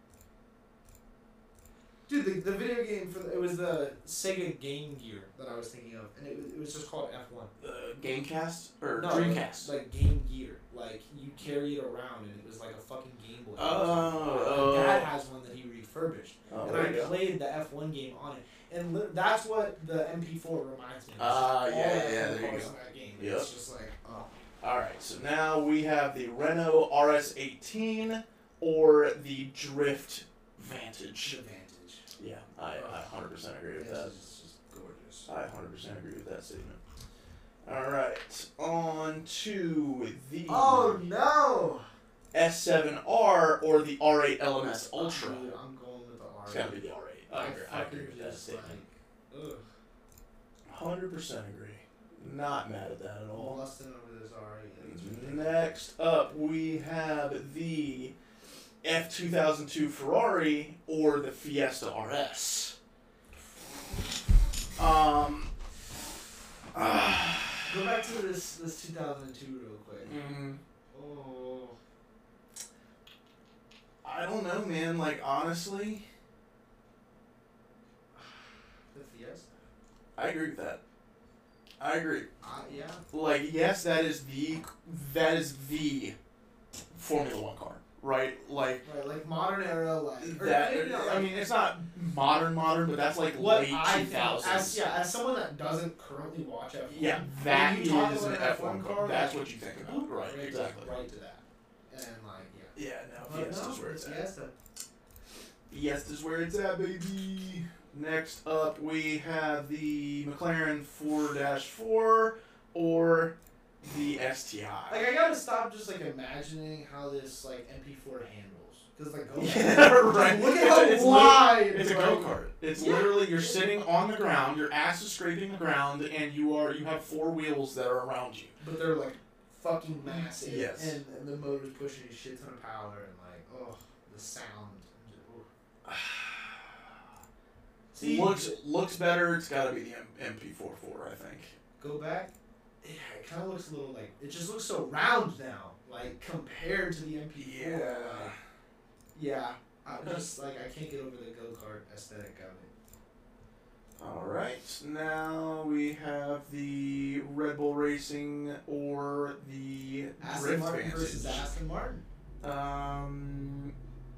Dude, the, the video game for the, it was the Sega Game Gear that I was thinking of, and it was, it was just called F one. Uh, Gamecast or No, Dreamcast? Like Game Gear, like you carry it around, and it was like a fucking Game Boy. Oh, My dad oh. has one that he refurbished, Oh, and there I you go. played the F one game on it, and li- that's what the M P four reminds me of. Ah, All yeah, the yeah, F one there you cars go. in that game. Yep. It's just like, oh. Alright, so now we have the Renault R S eighteen or the Drift Vantage. Advantage. Yeah, I, I one hundred percent agree with that. It's just gorgeous. I one hundred percent agree with that statement. Alright, on to the Oh no! S seven R or the R eight L M S Ultra. Dude, I'm going with the R. It's gotta be the R eight. I agree, I agree with that Just statement. like, ugh. one hundred percent agree. Not mad at that at all. Lusting over this R eight. It's ridiculous. Next up, we have the F two thousand two Ferrari or the Fiesta R S. Um. Uh, Go back to this this two thousand two real quick. mm, Oh. I don't know, man. Like, honestly, The Fiesta. I agree with that. I agree. Uh, yeah. Like, yes, that is the that is the Formula One car, right? Like Right, like modern era, like or that. maybe not, I like, mean, it's not modern, modern, but that's like what late I two think, thousands. as yeah, as someone that doesn't currently watch F one. Yeah, that when you talk is about an an F one car. That's what you think about, right? Right, Exactly. Right to that, and like yeah. Yeah, no, But Fiesta's no, where it's at. Fiesta. Fiesta's where it's at, baby. Next up, we have the McLaren four dash four or the S T I. Like I gotta stop just like imagining how this like M P four handles, cause like go Yeah, right. Look at It's how a- it's wide. It's a like, go kart. It's Yeah. literally you're sitting on the ground, your ass is scraping the ground, and you are you have four wheels that are around you. But they're like fucking massive. Yes. And, and the motor's pushing a shit ton of power and like oh the sound. Ooh. See, looks looks better. It's got to be the M P four four, I think. go back. Yeah, it kind of looks a little like it just looks so round now, like compared to the M P four. Yeah. Like, yeah. I just like I can't get over the go kart aesthetic of it. All right, now we have the Red Bull Racing or the Aston Drift Martin Vantage. versus Aston Martin. Um,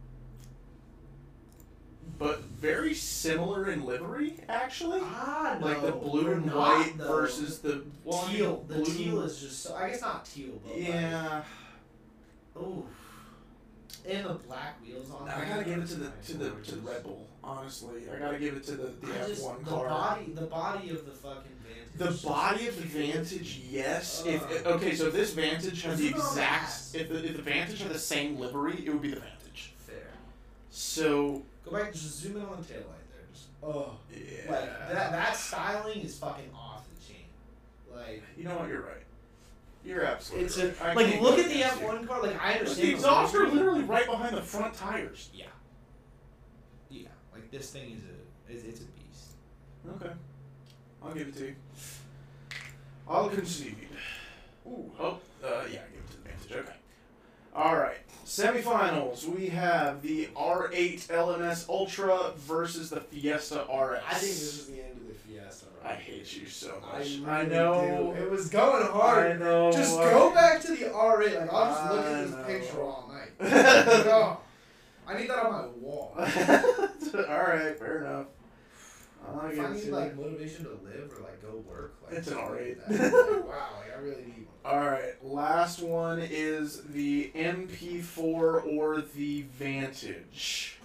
but very similar in livery, actually. Ah, no, Like the blue they're and not, white though. versus the well, I mean, teal. The blue- teal is just so. I guess not teal, but Yeah, Like, ooh. And the black wheels on. I there. gotta give it to the to the to Gorgeous. the Red Bull. Honestly, I gotta give it to the the I F just, one the car. body, the body of the fucking Vantage. The is just body of the beautiful. Vantage, yes. Ugh. If okay, so if this Vantage had the Zoom on the exact, ass. if the if the Vantage had the same livery, it would be the Vantage. Fair. So Go back and just zoom in on the taillight there. Just oh, yeah, like that. That styling is fucking off the chain. Like You know what? You're right. You're absolutely it's a right. I like can't look go at the against F you. one car. Like I Look, understand the exhaust are livery. literally right behind the front tires. Yeah. Yeah. Like this thing is a it's, it's a beast. Okay, I'll give it to you. I'll concede. Ooh, oh, uh, yeah, I give it to the Vantage. Okay. All right. Semifinals. We have the R eight L M S Ultra versus the Fiesta R S. I think this is the end of the Fiesta. I Right? hate you so I, much. really I know. do. It was going hard. I know. Just go back to the R eight. Like I'll just look I at this know. picture all night. Like, oh, I need that on my wall. All right, fair enough. I'll If give I it need to you. like motivation to live or like go work, like It's an R eight. Like, wow, like I really need one. All right, last one is the M P four or the Vantage.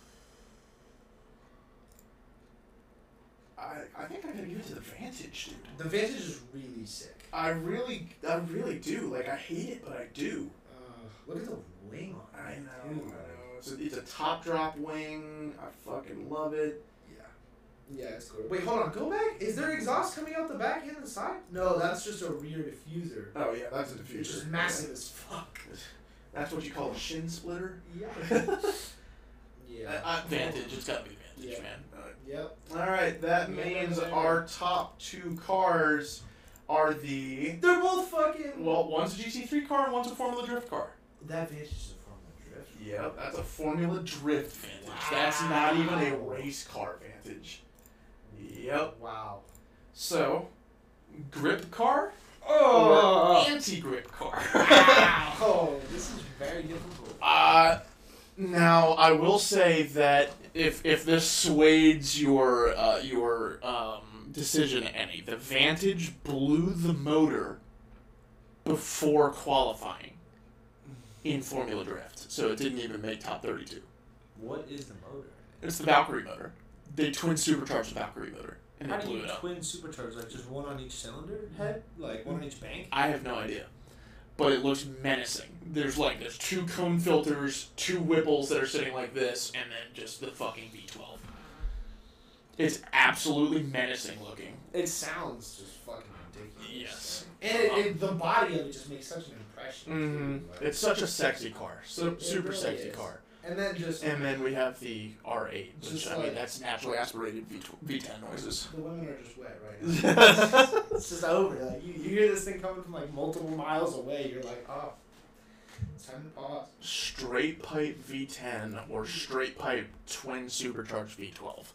I I think I gotta give it to the Vantage, dude. The Vantage is really sick. I really, I really do. Like I hate it, but I do. Uh, look at the wing on I it. know. too. I know. It's a, it's a top drop wing. I fucking love it. Yeah. Yeah, it's cool. Wait, hold on. Go back. Is there exhaust coming out the back and the side? No, that's just a rear diffuser. Oh yeah, that's a diffuser. It's just massive as fuck. That's what you call a shin splitter. Yeah. Yeah. Uh, uh, Vantage. It's gotta be Vantage, Yeah. man. Uh, Yep. All right, that Yeah, means yeah, yeah. our top two cars are the They're both fucking. well, one's a G T three car and one's a Formula Drift car. That Vantage is a Formula Yep, that's a Formula Drift Vantage. That's not even a race car Vantage. Yep. Wow. So, grip car Oh. or anti-grip car? Oh, this is very difficult. Uh, now I will say that if if this swayed your uh, your um, decision any, the Vantage blew the motor before qualifying in Formula Drift, so it didn't even make top thirty-two. What is the motor? It's the Valkyrie motor. They twin supercharged the Valkyrie motor, and How they do blew you it up. twin supercharge? Like just one on each cylinder head? Like one on each bank? I have no idea. But it looks menacing. There's like, there's two cone filters, two Whipples that are sitting like this, and then just the fucking V twelve. It's absolutely menacing looking. It sounds just fucking ridiculous. Yes. And it, it, the body of it just makes such an impression. Mm-hmm. Too. Like, It's such a sexy car. So It super really sexy is. car. and then just And then we have the R eight, which Just I mean, like- that's naturally aspirated V V ten noises. the women are just wet right now. It's just over. Like you, you hear this thing coming from like multiple miles away. You're like, oh, it's time to pause. Straight pipe V ten or straight pipe twin supercharged V twelve.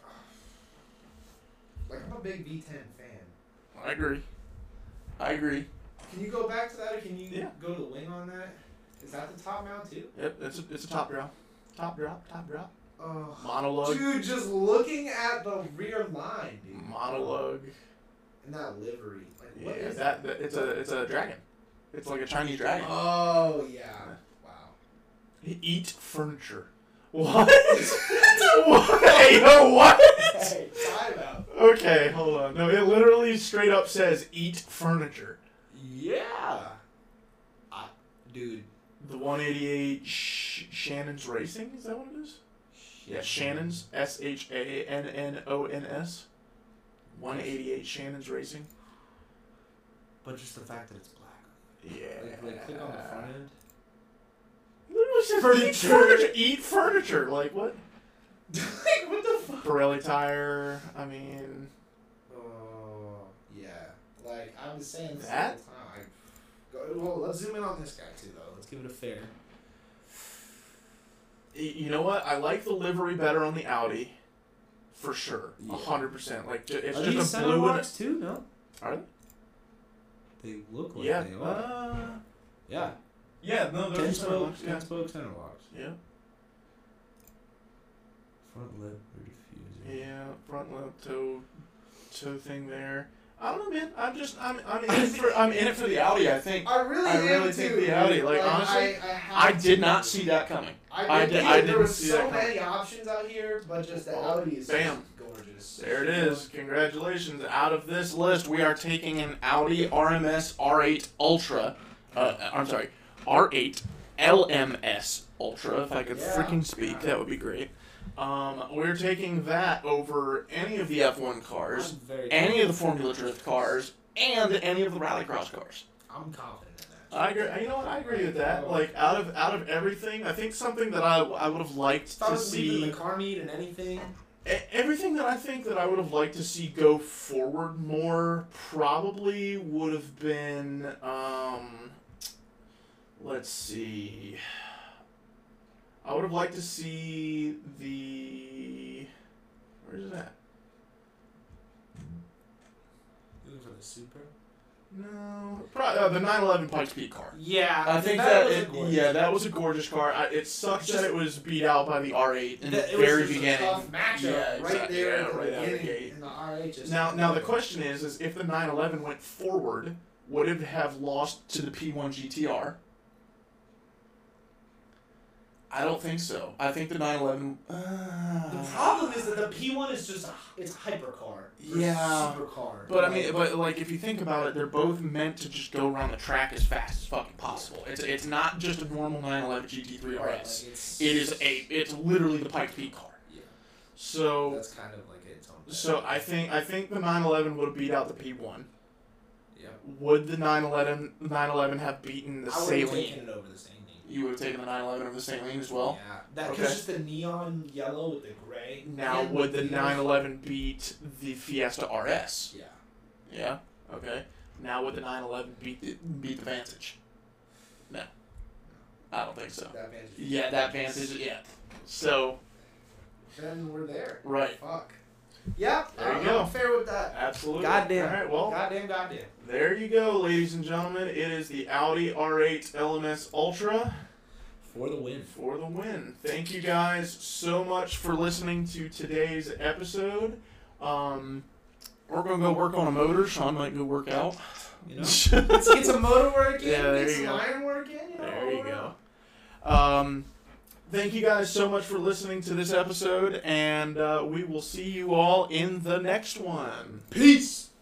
Like I'm a big V ten fan. I agree. I agree. Can you go back to that, or can you Yeah. go to the wing on that? Is that the top mount too? Yep, it's a, it's a top drop. Top drop, top drop. Oh, Monologue. dude, just looking at the rear line, dude. Monologue. And that livery, like what Yeah, is that, that it's a it's a dragon. It's like a Chinese dragon. Oh yeah. Wow. Eat furniture. What? What? Hey, yo, what? Hey, time out. Okay, hold on. No, it literally straight up says eat furniture. Yeah. I, dude. The one eighty-eight Sh- Shannon's Racing, is that what it is? Yeah, Shannon's, S H A N N O N S. one eighty-eight Shannon's Racing. But just the fact that it's black. Yeah. Like, like click on the front end. Literally says Furniture. eat furniture. Eat furniture. Like, what? Like what the fuck? Pirelli tire, I mean... Oh yeah. Like I was saying this That? the whole time. Go, well, let's zoom in on this guy too, though. Let's give it a fair. Y- You know what? I like the livery better on the Audi. For sure. A Yeah. hundred percent. Like, ju- it's Are just these a center blue and locks too? No. a... Are They look they? like Yeah. they are. Uh, yeah. Yeah, no, Ten there's center spoke, locks, ten yeah. spoke center locks. yeah. Front lip diffuser. Yeah. Front lip toe, toe thing there. I don't know, man. I'm just, I'm, I'm in it for, I'm in it for the Audi. I think. I really, I am really too, think the dude. Audi, like, honestly, I, I, have I did to. not see that coming. I, I did, did- either. I There didn't was see so that coming. many options out here, but just the Oh, Audi is bam. gorgeous. There it is. Congratulations. Out of this list, we are taking an Audi R M S R eight Ultra. Uh, I'm sorry, R eight L M S Ultra. If I could Yeah. freaking speak, that would be great. Um, we're taking that over any of the F one cars, I'm very any of the Formula Drift cars, and any of the Rallycross cars. I'm confident in that. I agree. You know what? I agree with that. Like out of out of everything, I think something that I, I would have liked If I to was leaving see. the car meet and anything, E- Everything that I think that I would have liked to see go forward more probably would have been, um, let's see. I would have liked to see the, where's it at? looking for the Super. No, probably, uh, the nine eleven Pikes Peak car. Yeah, I think that, was a it, gorgeous- yeah, that was a gorgeous car. I, it sucks Just- that it was beat out by the R eight in That- the it was very just beginning. A tough matchup Yeah, right exactly, there yeah, at the right out of the beginning, gate. and the R eight just Now, now the question is, is if the nine eleven went forward, would it have lost to the P one G T R? I don't think so. I think the nine eleven. Uh, The problem is that the P one is just a, it's a hypercar. versus Yeah. Supercar. But I Like, mean, but like if you think about it, they're both meant to just go around the track as fast as fucking possible. It's it's not just a normal nine eleven G T three R right, S. like it's, It is a it's literally the Pikes Peak car. Yeah, So that's kind of like its own. thing. so I think I think the nine eleven would have beat out the P one. Yeah. Would the nine eleven nine eleven have beaten the I would have Saline? taken it over the Saline. You would have taken the nine eleven over the Saline as well. Yeah, that Okay. because just the neon yellow with the gray. Now, and would the wheels. nine eleven beat the Fiesta R S? Yeah. Yeah. Okay. Now, would the nine eleven beat the beat the Vantage? No. I don't think so. That Vantage. Yeah, that Vantage. Yeah. So. Then we're there. Right. Fuck. Yeah. There you I'm go. fair with that. Absolutely. Goddamn. All right. Well. Goddamn. Goddamn. There you go, ladies and gentlemen. It is the Audi R eight L M S Ultra For the win. for the win. Thank you guys so much for listening to today's episode. Um, we're gonna go work on a motor. Sean might go work out. You know, let's get some motor work in. Yeah, there get you some go. iron work in. You know, There you all go. around. Um, thank you guys so much for listening to this episode, and uh, we will see you all in the next one. Peace.